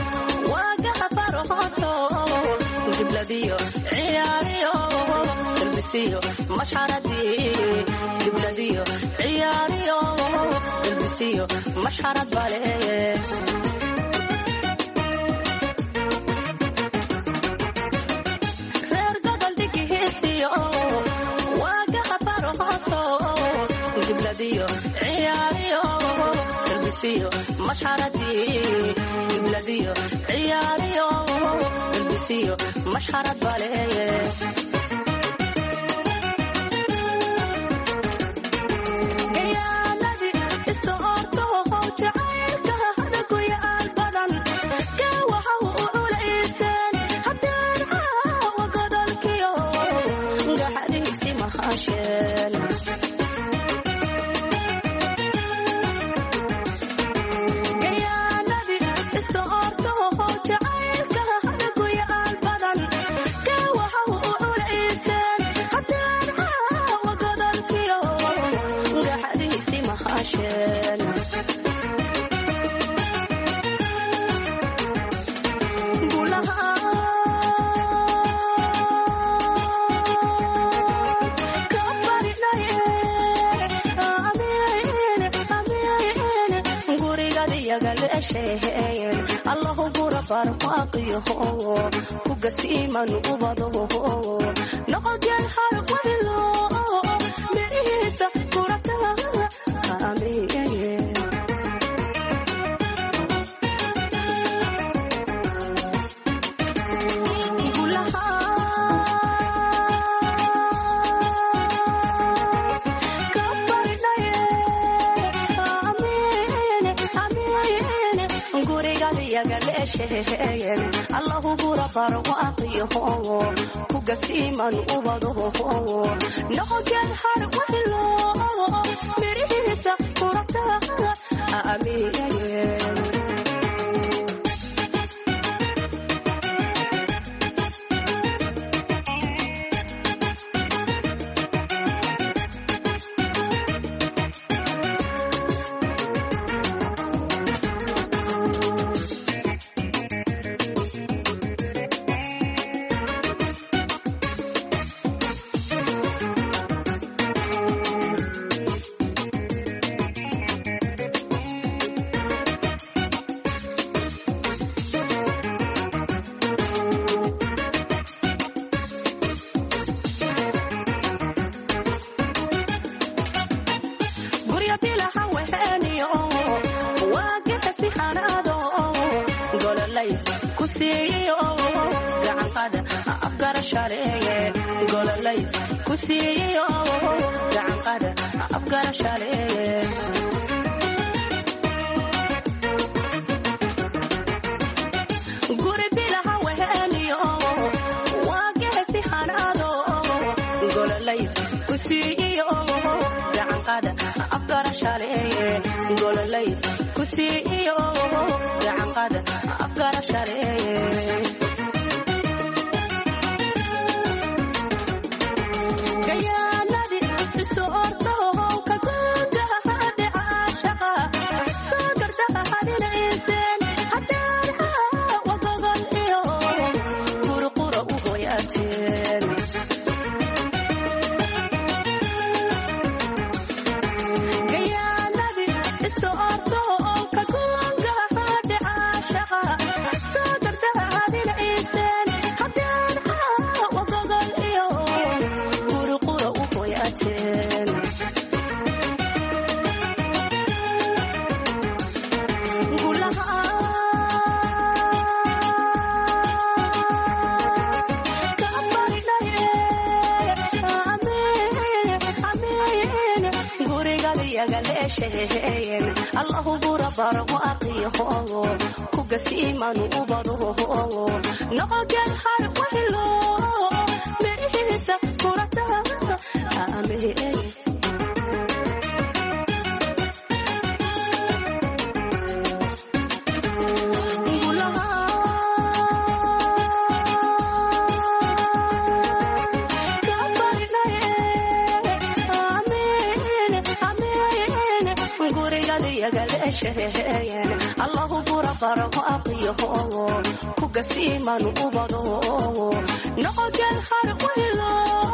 gibladiyo ciyaariyo ilbisiyo mashxaradii gibladiyo ciyaariyo ilbisiyo mashxarad baleeye reer gobol dhigihiisiyo waagaha farhooso gibladiyo ciyaariyo ilbisiyo mashxaradii gibladiyo ciyaariyo ilbisiyo mashxarad baleeye allahu gura barqaaqiyo kugasiiman ubado noqodyan harqwilo mirihiisa kurata aamiye allahu gura barqaaqiyo kugasiiman ubado noqodyan harqwilo mirihiisa kurata aamiye allahu gura barqaaqiyo kugasiiman ubado noqodyan harqwilo mirihiisa kurata aamiye allahu gura barqaaqiyo kugasiimanu ubado noqogel har wehelo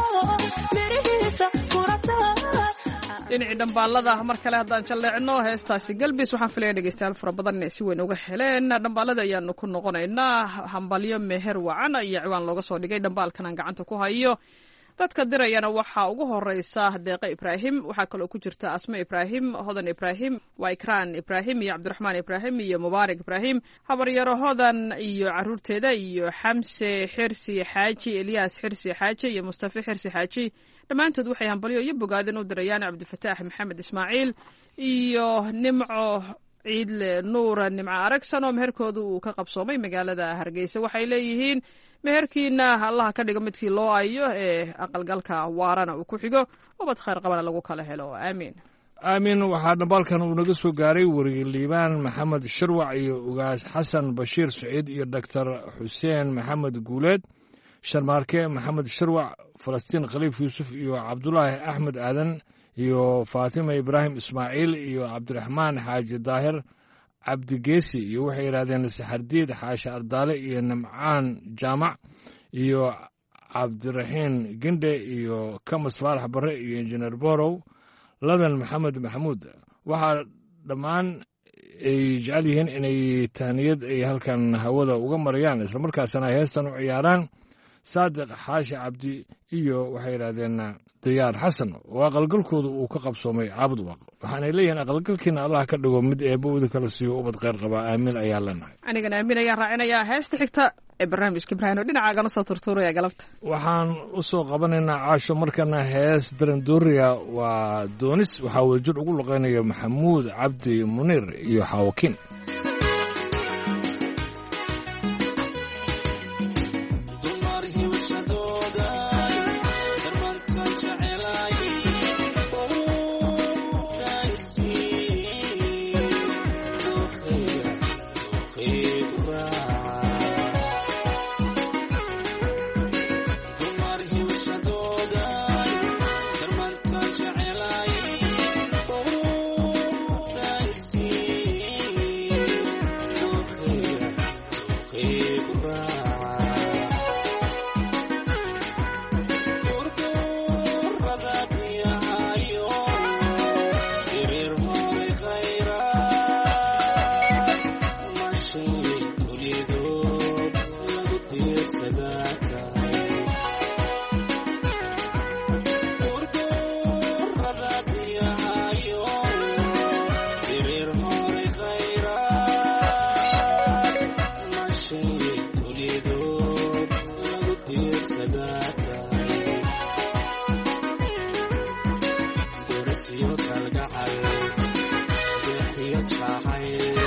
mirihiisa kurata dhinacii dhambaalada mar kale haddaan jalleecno heestaasi galbis waxaan filaya dhegeystayaal fara badan inay si weyn uga heleen dhambaalada ayaanu ku noqonaynaa hambalyo meher wacan iyo ciwaan looga soo dhigay dhambaalkan aan gacanta ku hayo dadka dirayana waxaa ugu horeysa deeqe ibraahim waxaa kaloo ku jirta asme ibraahim hodan ibraahim waa ikraan ibraahim iyo cabdiraxmaan ibraahim iyo mubaarak ibraahim habaryaro hodan iyo caruurteeda iyo xamse xirsi xaaji elyaas xirsi xaaji iyo mustafe xirsi xaaji dhammaantood waxay hambalyo iyo bogaadin u dirayaan cabdifataax maxamed ismaaciil iyo nimco ciidle nuura nimco aragsan oo meherkooda uu ka qabsoomay magaalada hargeysa waxay leeyihiin meherkiina allaha ka dhigo midkii loo ayo ee aqalgalka waarana uu ku xigo ubad khayr qabana lagu kala helo aamiin aamin waxaa dhambaalkan uu naga soo gaaray weriye liibaan maxamed shirwac iyo ugaas xasan bashiir saciid iyo doctor xuseen maxamed guuleed sharmaarke maxamed shirwac falastiin khaliif yuusuf iyo cabdulaahi axmed aadan iyo faatima ibraahim ismaaciil iyo cabdiraxmaan xaaji daahir cabdigeesi iyo waxay yidhahdeen saxardiid xaashe ardaale iyo nimcaan jaamac iyo cabdiraxiin gendhe iyo kamas faarax barre iyo injineer borow ladan maxamed maxamuud waxaa dhammaan ay jecel yihiin inay tahniyad ay halkan hawada uga marayaan islamarkaasna ay heestan u ciyaaraan saadiq xaashi cabdi iyo waxay yidhahdeen diyaar xasan oo aqalgalkooda uu ka qabsoomay caabud waaq waxaanay leeyihiin aqalgalkiina allah ka dhigo mid eebba uda kala siiyo ubad kheyr qabaa aamin ayaa leenahay anigana aamin ayaan raacinayaa heesta xigta ee barnaamijka ibraahim oo dhinacaagana soo turtuuraya galabta waxaan u soo qabanaynaa caasho markana hees darandooriya waa doonis waxaa wadajir ugu luqeynaya maxamuud cabdi muniir iyo xaawakiin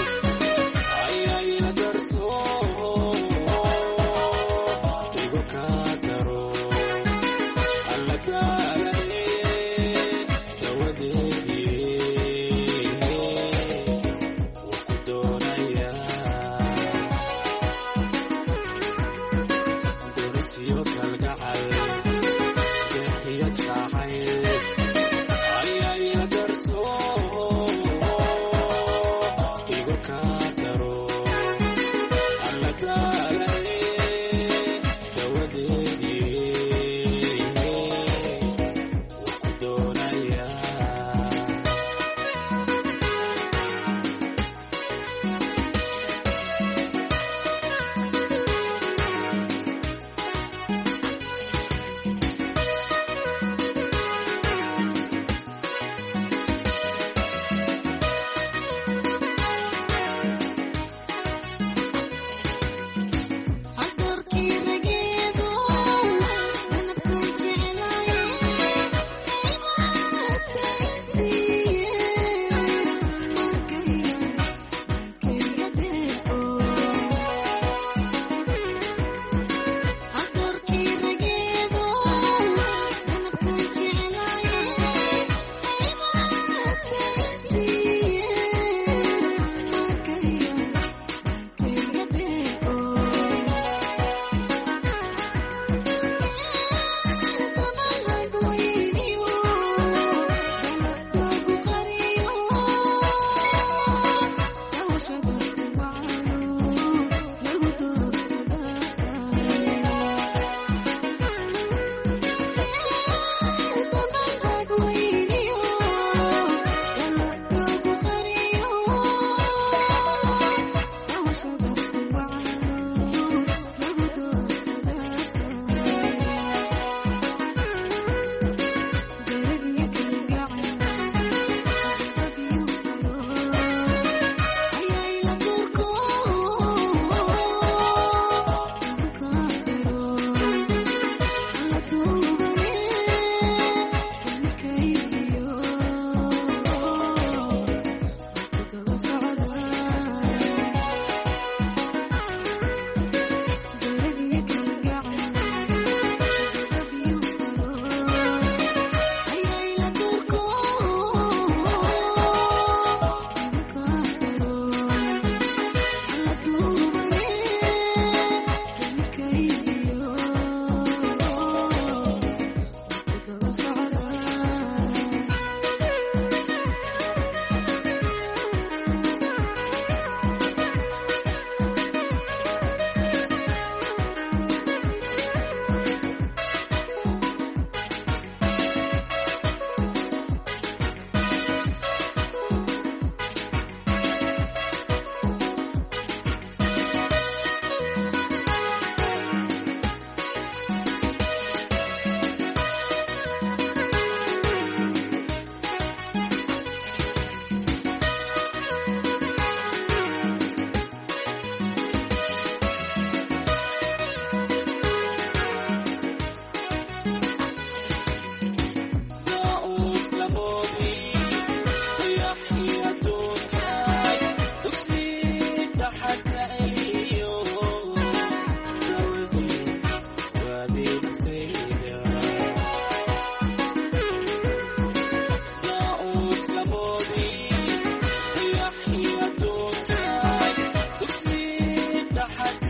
Ay, ay, la persona, digo que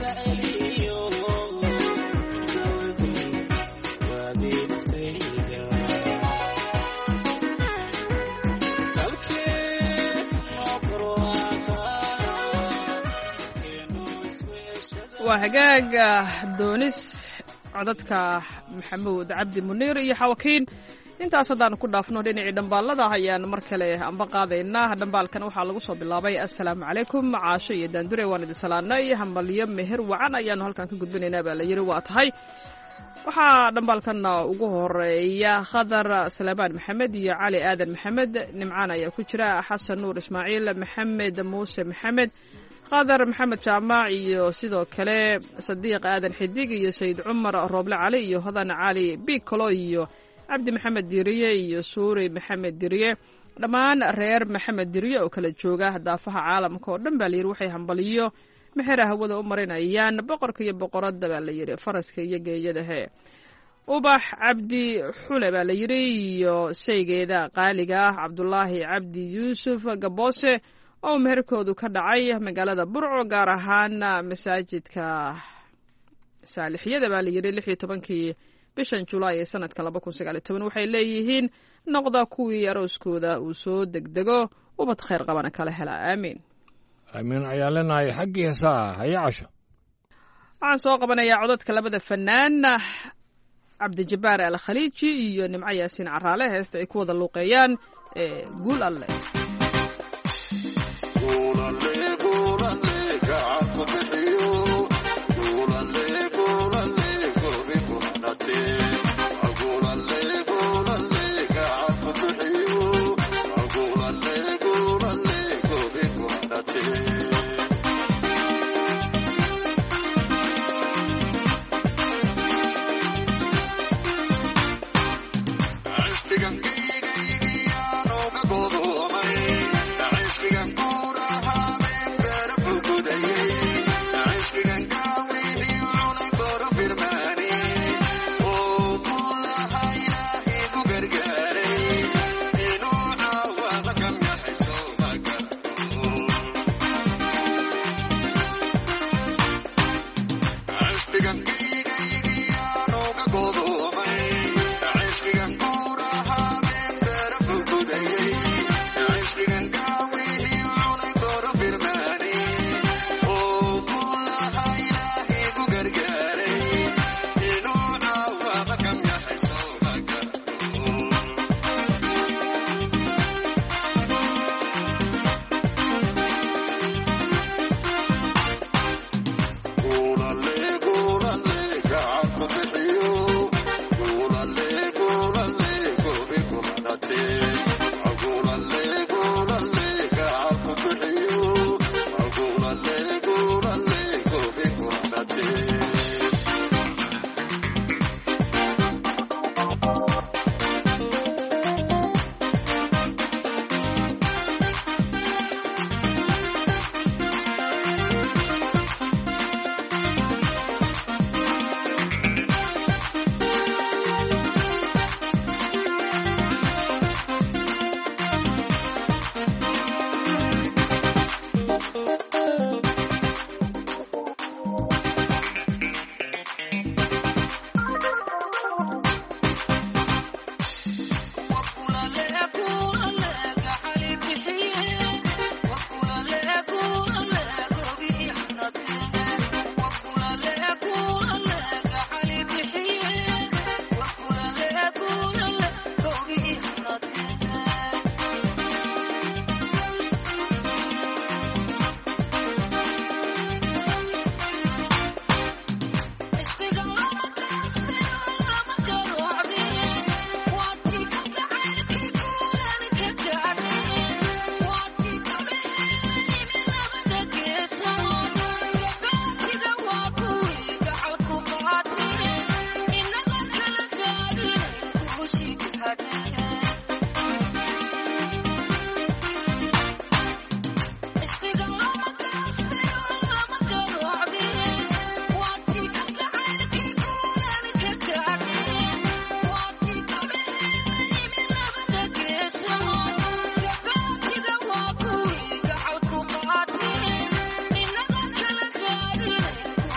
waa hagaag doonis codadka maxamuud cabdi muniir iyo xawakiin intaas haddaanu ku dhaafno dhinacii dhambaalada ayaan mar kale amba qaadaynaa dhambaalkan waxaa lagu soo bilaabay assalaamu calaykum caasho iyo daandure waan idin salaanay hambalyo meher wacan ayaanu halkan ka gudbinaynaa baa la yidhi waa tahay waxaa dhambaalkanna ugu horeeya khadar salaamaan maxamed iyo cali aadan maxamed nimcaan ayaa ku jira xasan nuur ismaaciil maxamed muuse maxamed qadar maxamed jaamac iyo sidoo kale sadiiq aadan xidig iyo sayid cumar rooble cali iyo hodan cali bicolo iyo cabdi maxamed diriye iyo suuri maxamed diriye dhammaan reer maxamed diriye oo kala jooga daafaha caalamka oo dhan baa layidhi waxay hambaliyo mexera hawada u marinayaan boqorka iyo boqoradda baa layidhi faraska iyo geeyadahe ubax cabdi xule baa layidhi iyo shaygeeda qaaliga ah cabdulaahi cabdi yuusuf gaboose oo meherkoodu ka dhacay magaalada burco gaar ahaan masaajidka saalixiyada baa layidhi lix iyo tobankii bishan julaay ee sanadka laba kun sagaal iyo toban waxay leeyihiin noqda kuwii arooskooda uu soo degdego ubad khayr qabana kala hela aamiin aamiin ayaan leenahay xaggii heesaa haya casho waxaan soo qabanayaa codadka labada fanaan cabdijabaar al khaliiji iyo nimco yaasiin caraale heesta ay ku wada luuqeeyaan ee guul alle Thank you.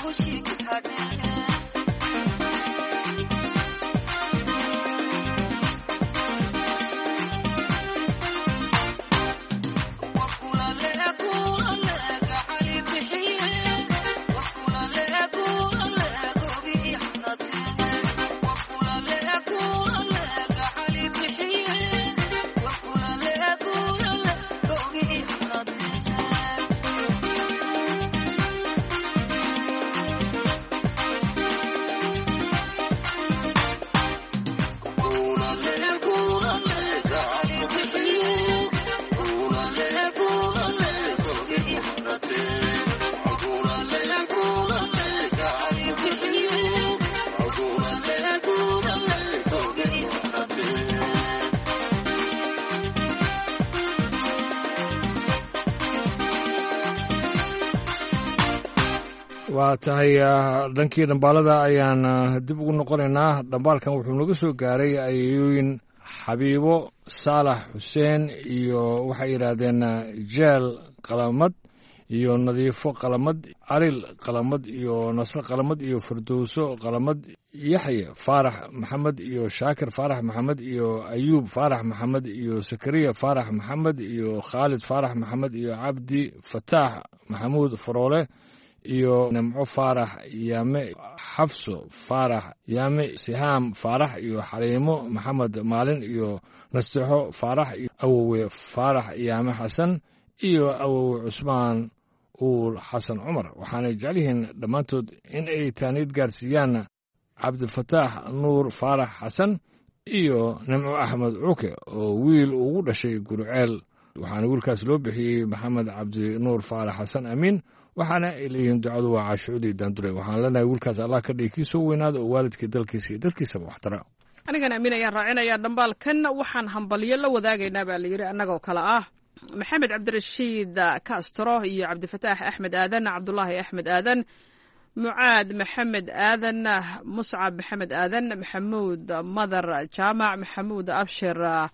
waa tahay dhankii dhambaalada ayaan dib ugu noqonaynaa. dhambaalkan wuxuu naga soo gaaray ayooyin xabiibo saalax xuseen iyo waxay yidhaahdeen jeel qalamad iyo nadiifo qalamad, aril qalamad iyo nasr qalamad iyo firdowso qalamad, yaxye faarax maxamed iyo shaakir faarax maxamed iyo ayuub faarax maxamed iyo sakariya faarax maxamed iyo khaalid faarax maxamed iyo cabdi fataax maxamuud faroole iyo nimco faarax yaame, xafso faarax yaame, sihaam faarax iyo xaliimo maxamed maalin iyo nasteexo faarax iyo awowe faarax yaame xasan iyo awowe cusmaan uul xasan cumar. waxaanay jecel yihiin dhammaantood in ay taaniid gaarsiiyaan cabdifataax nuur faarax xasan iyo nimco axmed cuuke oo wiil ugu dhashay gurceel. waxaana wiilkaas loo bixiyey maxamed cabdi nuur faarax xasan amiin. waxaana ay leeyihiin ducadu waa caashucudii daandure. waxaan leenahay wiilkaas allah ka dhigi kii soo weynaada oo waalidkii dalkiisa iyo dadkiisaba waxtara. anigan amiin ayaan raacinayaa dhambaalkan. waxaan hambalyo la wadaagaynaa baa layidhi annagoo kale ah maxamed cabdirashiid castro iyo cabdifataax axmed aadan, cabdulaahi axmed aadan, mucaad maxamed aadan, muscab maxamed aadan, maxamuud madar jaamac, maxamuud abshir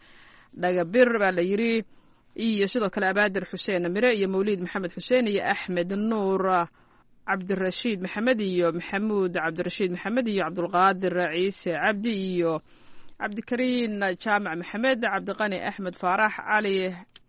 dhagabir baa layidhi, iyo sidoo kale abaadir xuseen mire iyo mawliid maxamed xuseen iyo axmed nuur cabdirashiid maxamed iyo maxamuud cabdirashiid maxamed iyo cabdulqaadir ciise cabdi iyo cabdikariin jaamac maxamed, cabdiqani axmed faarax, cali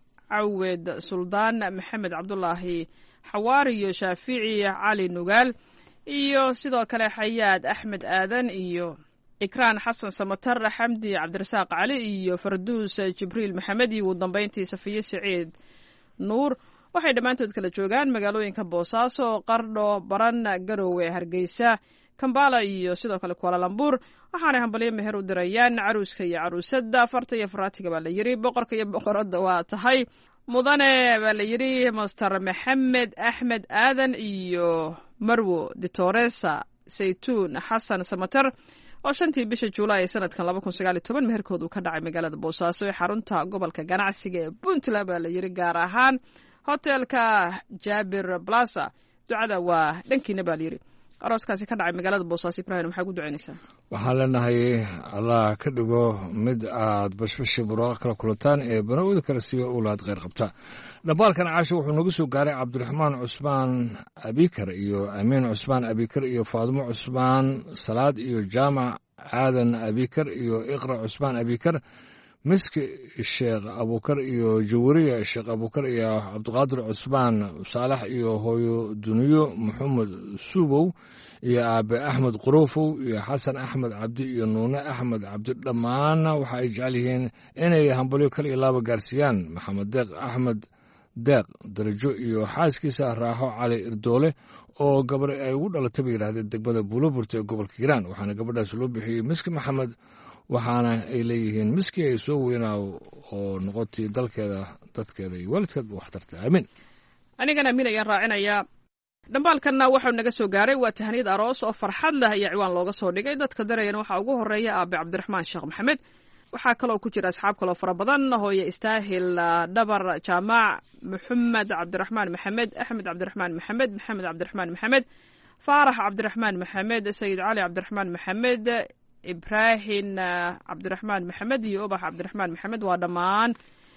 cawed suldaan, maxamed cabdulaahi xawaar iyo shaafici cali nugaal iyo sidoo kale xayaad axmed aadan iyo ikraan xasan samatar, xamdi cabdirasaaq cali iyo farduus jibriil maxamed iyo ugu dambayntii safiye siciid nuur. waxay dhammaantood kala joogaan magaalooyinka boosaaso, qardho, baran, garowe, hargeysa, kambala iyo sidoo kale kualalambuur. waxaanay hambalyo meher u dirayaan caruuska iyo caruusadda, farta iyo faraatiga baa la yidhi, boqorka iyo boqoradda waa tahay mudane baa la yidhi master maxamed axmed aadan iyo marwo ditoresa saytuun xasan samatar oo shantii bisha juulaay ee sanadkan laba kun sagaal iyo toban meherkood uu ka dhacay magaalada boosaaso ee xarunta gobolka ganacsiga ee puntland baa la yidhi, gaar ahaan hotelka jaabir blasa. ducada waa dhankiina baa layidhi. arooskaasi ka dhacay magaalada boosaaso ibrahim maxaa ku ducaynaysaa? waxaan leenahay allah ka dhigo mid aad bashbashi buraaqa kala kulantaan ee banawada kale siiyo ulaad kheyr qabta. dhambaalkan caasho wuxuu nagu soo gaaray cabdiraxmaan cusmaan abikar iyo amiin cusmaan abikar iyo faadumo cusmaan salaad iyo jaamac aadan abikar iyo iqra cusmaan abikar, miski sheekh abukar iyo jawariya sheekh abukar iyo cabdiqaadir cusmaan saalax iyo hooyo duniyo maxamed suubow iyo aabe axmed quruufow iyo xasan axmed cabdi iyo nuune axmed cabdi. dhammaanna waxa ay jecel yihiin inay hambalyo kal iyo laaba gaarsiiyaan maxamed deeq axmed deeq darajo iyo xaaskiisa raaxo cali irdoole oo gabar ay ugu dhalatay bay yidhaahdeen degmada buuloburta ee gobolka hiiraan. waxaana gabadhaas loo bixiyey miski maxamed. waxaana ay leeyihiin miski ay soo weynaa oo noqotay dalkeeda dadkeeda iyo waalidkeedba waxtarta. aamin. anigan amiin ayaan raacinayaa. dhambaalkanna waxau naga soo gaaray waa tahniyad aroos oo farxad leh ayaa ciwaan looga soo dhigay. dadka darayana waxaa ugu horeeya aabe cabdiraxmaan sheekh maxamed. waxaa kaloo ku jira asxaab kaloo fara badan, hooye istaahil dhabar jaamac, maxamed cabdiraxmaan maxamed, axmed cabdiraxmaan maxamed, maxamed cabdiraxmaan maxamed, faarax cabdiraxmaan maxamed, sayid cali cabdiraxmaan maxamed, ibraahin cabdiraxmaan maxamed iyo ubax cabdiraxmaan maxamed. waa dhammaan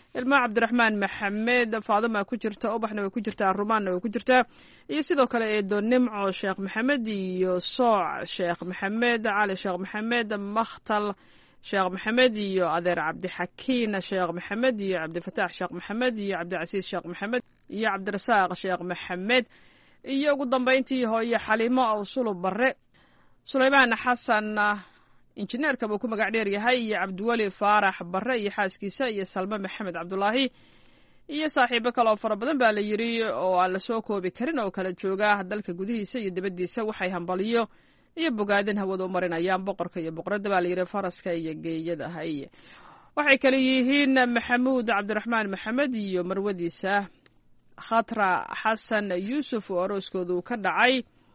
ilma cabdiraxmaan maxamed faadima ku jirta ubaxna way ku jirtaa rumaanna way ku jirtaa iyo sidoo kale eedo nimco sheekh maxamed iyo sooc sheekh maxamed cali sheekh maxamed makhtal sheekh maxamed iyo adeer cabdixakiin sheekh maxamed iyo cabdifataax sheekh maxamed iyo cabdicasiis sheekh maxamed iyo cabdirasaaq sheekh maxamed iyo ugu dambayntii hooye xaliimo awsulu bare sulaymaan xasan injineerka buu ku magac dheer yahay iyo cabdiweli faarax bare iyo xaaskiisa iyo salme maxamed cabdulaahi iyo saaxiibo kale oo fara badan baa la yidhi oo aan la soo koobi karin oo kala jooga dalka gudihiisa iyo dibaddiisa waxay hambaliyo iyo bogaadin hawada u marinayaan boqorka iyo boqoradda baa la yidhi faraska iyo geeyada haye waxay kale yihiin maxamuud cabdiraxmaan maxamed iyo marwadiisa khatra xasan yuusuf oo arooskoodu ka dhacay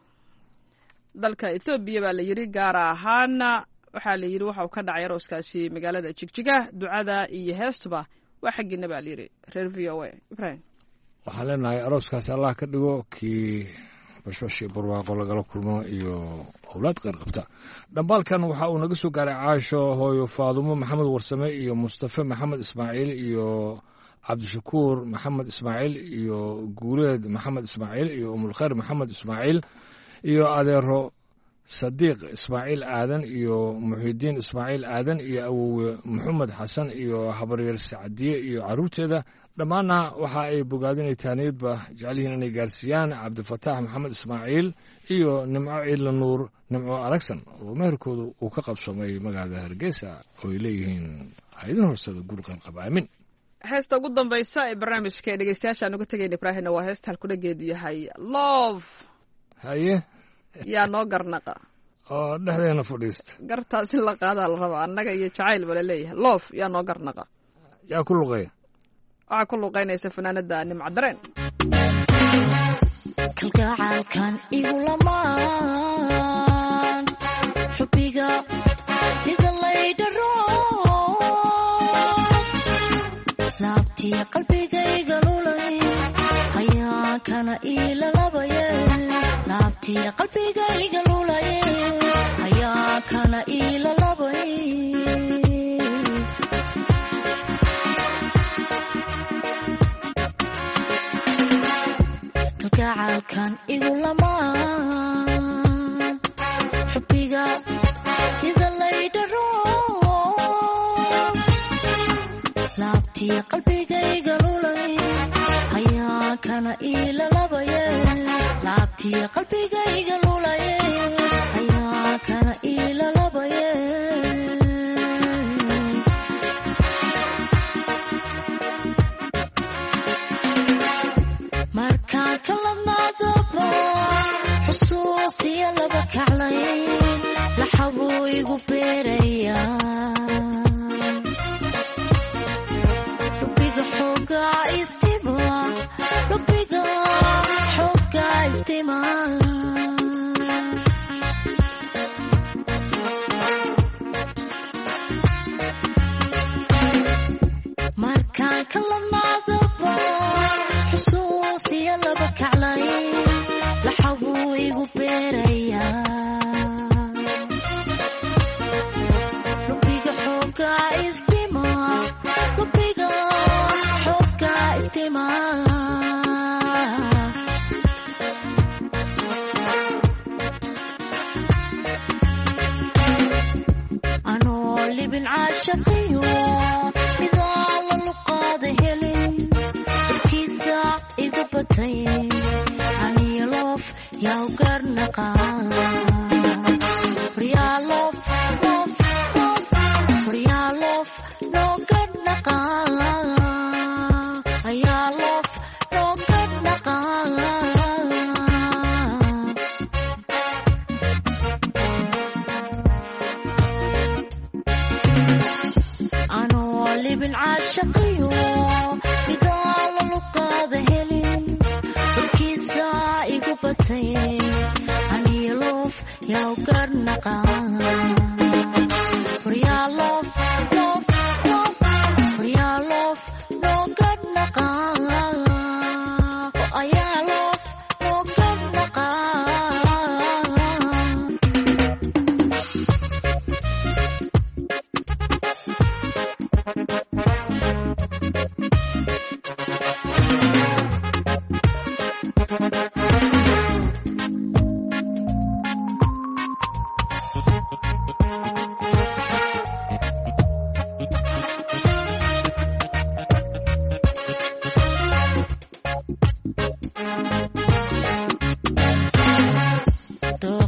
dalka ethoobiya baa la yidhi gaar ahaan waxaa la yidhi waxa uu ka dhacay arooskaasi magaalada jigjiga ducada iyo heestuba waa xaggiina baa la yidhi reer v o a ibrahim waxaan leenahay arooskaasi allah ka dhigo kii bashbashi barwaaqo lagala kulmo iyo owlaad qeyr qabta dhambaalkan waxa uu naga soo gaaray caasho hooyo faadumo maxamed warsame iyo mustafe maxamed ismaaciil iyo cabdishakuur maxamed ismaaciil iyo guuleed maxamed ismaaciil iyo umulkhayr maxamed ismaaciil iyo adeero sadiiq ismaaciil aadan iyo muxidiin ismaaciil aadan iyo awowe maxamed xasan iyo habaryar sacdiye iyo caruurteeda dhammaanna waxa ay bogaadinay taaniyadba jecel yihiin inay gaarsiiyaan cabdifataax maxamed ismaaciil iyo nimco ciidla nuur nimco aragsan oo meherkoodu uu ka qabsoomay magaalada hargeysa oo ay leeyihiin haydin horsada guri qaybqab aamin heesta ugu dambaysa ee barnaamijka ee dhegeystayaashaan uga tegayna ibraahimna waa heesta halkudhageedu yahay love haye yaa noo garnaqa oo dhexdeena fadhiista gartaas in la qaadaa la rabaa annaga iyo jacayl bala leeyahay loof yaa noo garnaqa yaa ku luqeeya waxaa ku luqaynaysa fanaanada nimcadareen kalgacaalkan igu lamaan xubbiga sida laydharo laabtii qalbigayga lulay hayaa kana iilalabaye laabtii qalbigayga lulaye hayaa kana iilalabay kalgacaalkan igu lamaan xubbiga sida laydharo laabtii qalbigayga lulay hayaa kana iilalabaye laabtii qalbigayga lulaye hayaa kana iilalabaye markaan kaladnaadaba xusuusiya laba kaclay laxabuu igu beeraya lubiga xoogaa istima lubiga xoogaa istima markaan kaladnaadaba xusuusiya laba kaclay laxabuu igu beeraya lubiga xoogaa istima lubiga xoogaa istima anoo libin caashaqiyo midaa la luqaada helin darkiisa igu batay aniyo loof yaa u garnaqa waryaa loof loof loof waryaa loof noo garnaqa ayaa loof noo garnaqa anoo libin caashaqiyo midaa la luqaada helin warkiisa igu batay aniyo loof yaa u garnaqa waryaa loof loof loof waryaa loof noo garnaqa ayaa loof noo garnaqa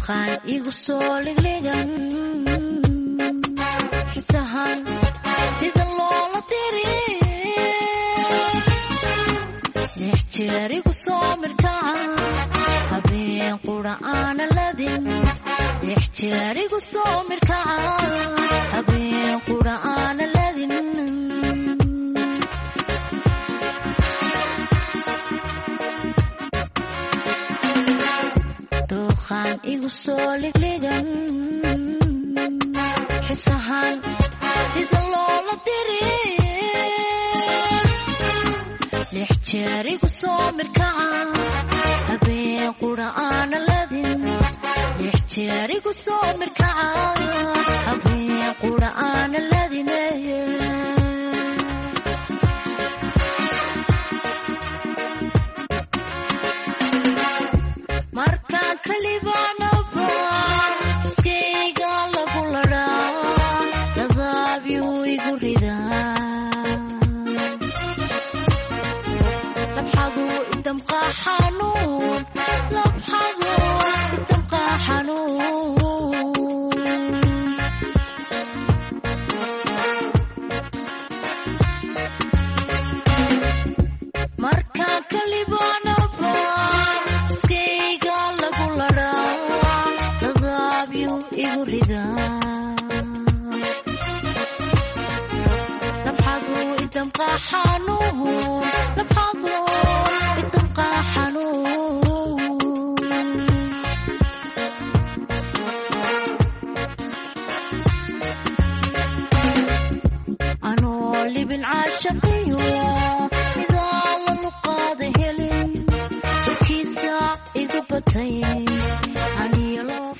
duuqaan igu soo ligligan xisahan sida loola tiri lix jeer igu soo mirkaca habeen qura aana ladin lix jeer igu soo mirkaca habeen qura aana ladin duuqaan igu soo ligligan xisahan sida loola tiri lix jeer igu soo mirkaca habeen qura aana ladin lix jeer igu soo mirkaca habeen qura aana ladin markaan kalibaanaba iskayga lagu ladhaa ladaabyu igu ridaa labxadu idamqa xanuun labxadu idamqa xanuun markaan kalibaanaba iskayga lagu ladhaa ladaabyu igu ridaa labxadu idamqa xanuun labxadu idamqa xanuun anoo libin caashaqiyo idaa lalu qaada helin warkiisa igu batay aniyaloof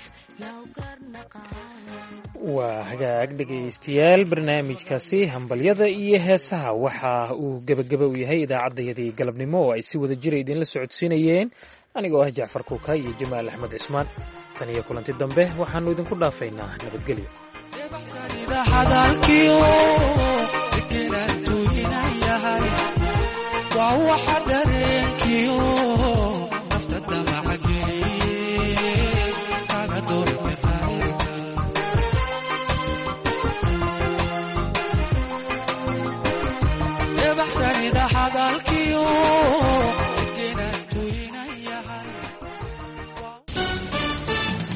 waa hagaag dhegaystayaal barnaamijkaasi hambalyada iyo heesaha waxa uu gebageba u yahay idaacaddayadii galabnimo oo ay si wada jira idinla socodsiinayeen anigoo ah jacfar kuuka iyo jamaal axmed cismaan tan iyo kulanti dambe waxaannu idinku dhaafaynaa nabadgelyo waa waxa dareenkiyo nafta damaca geliyey kaga door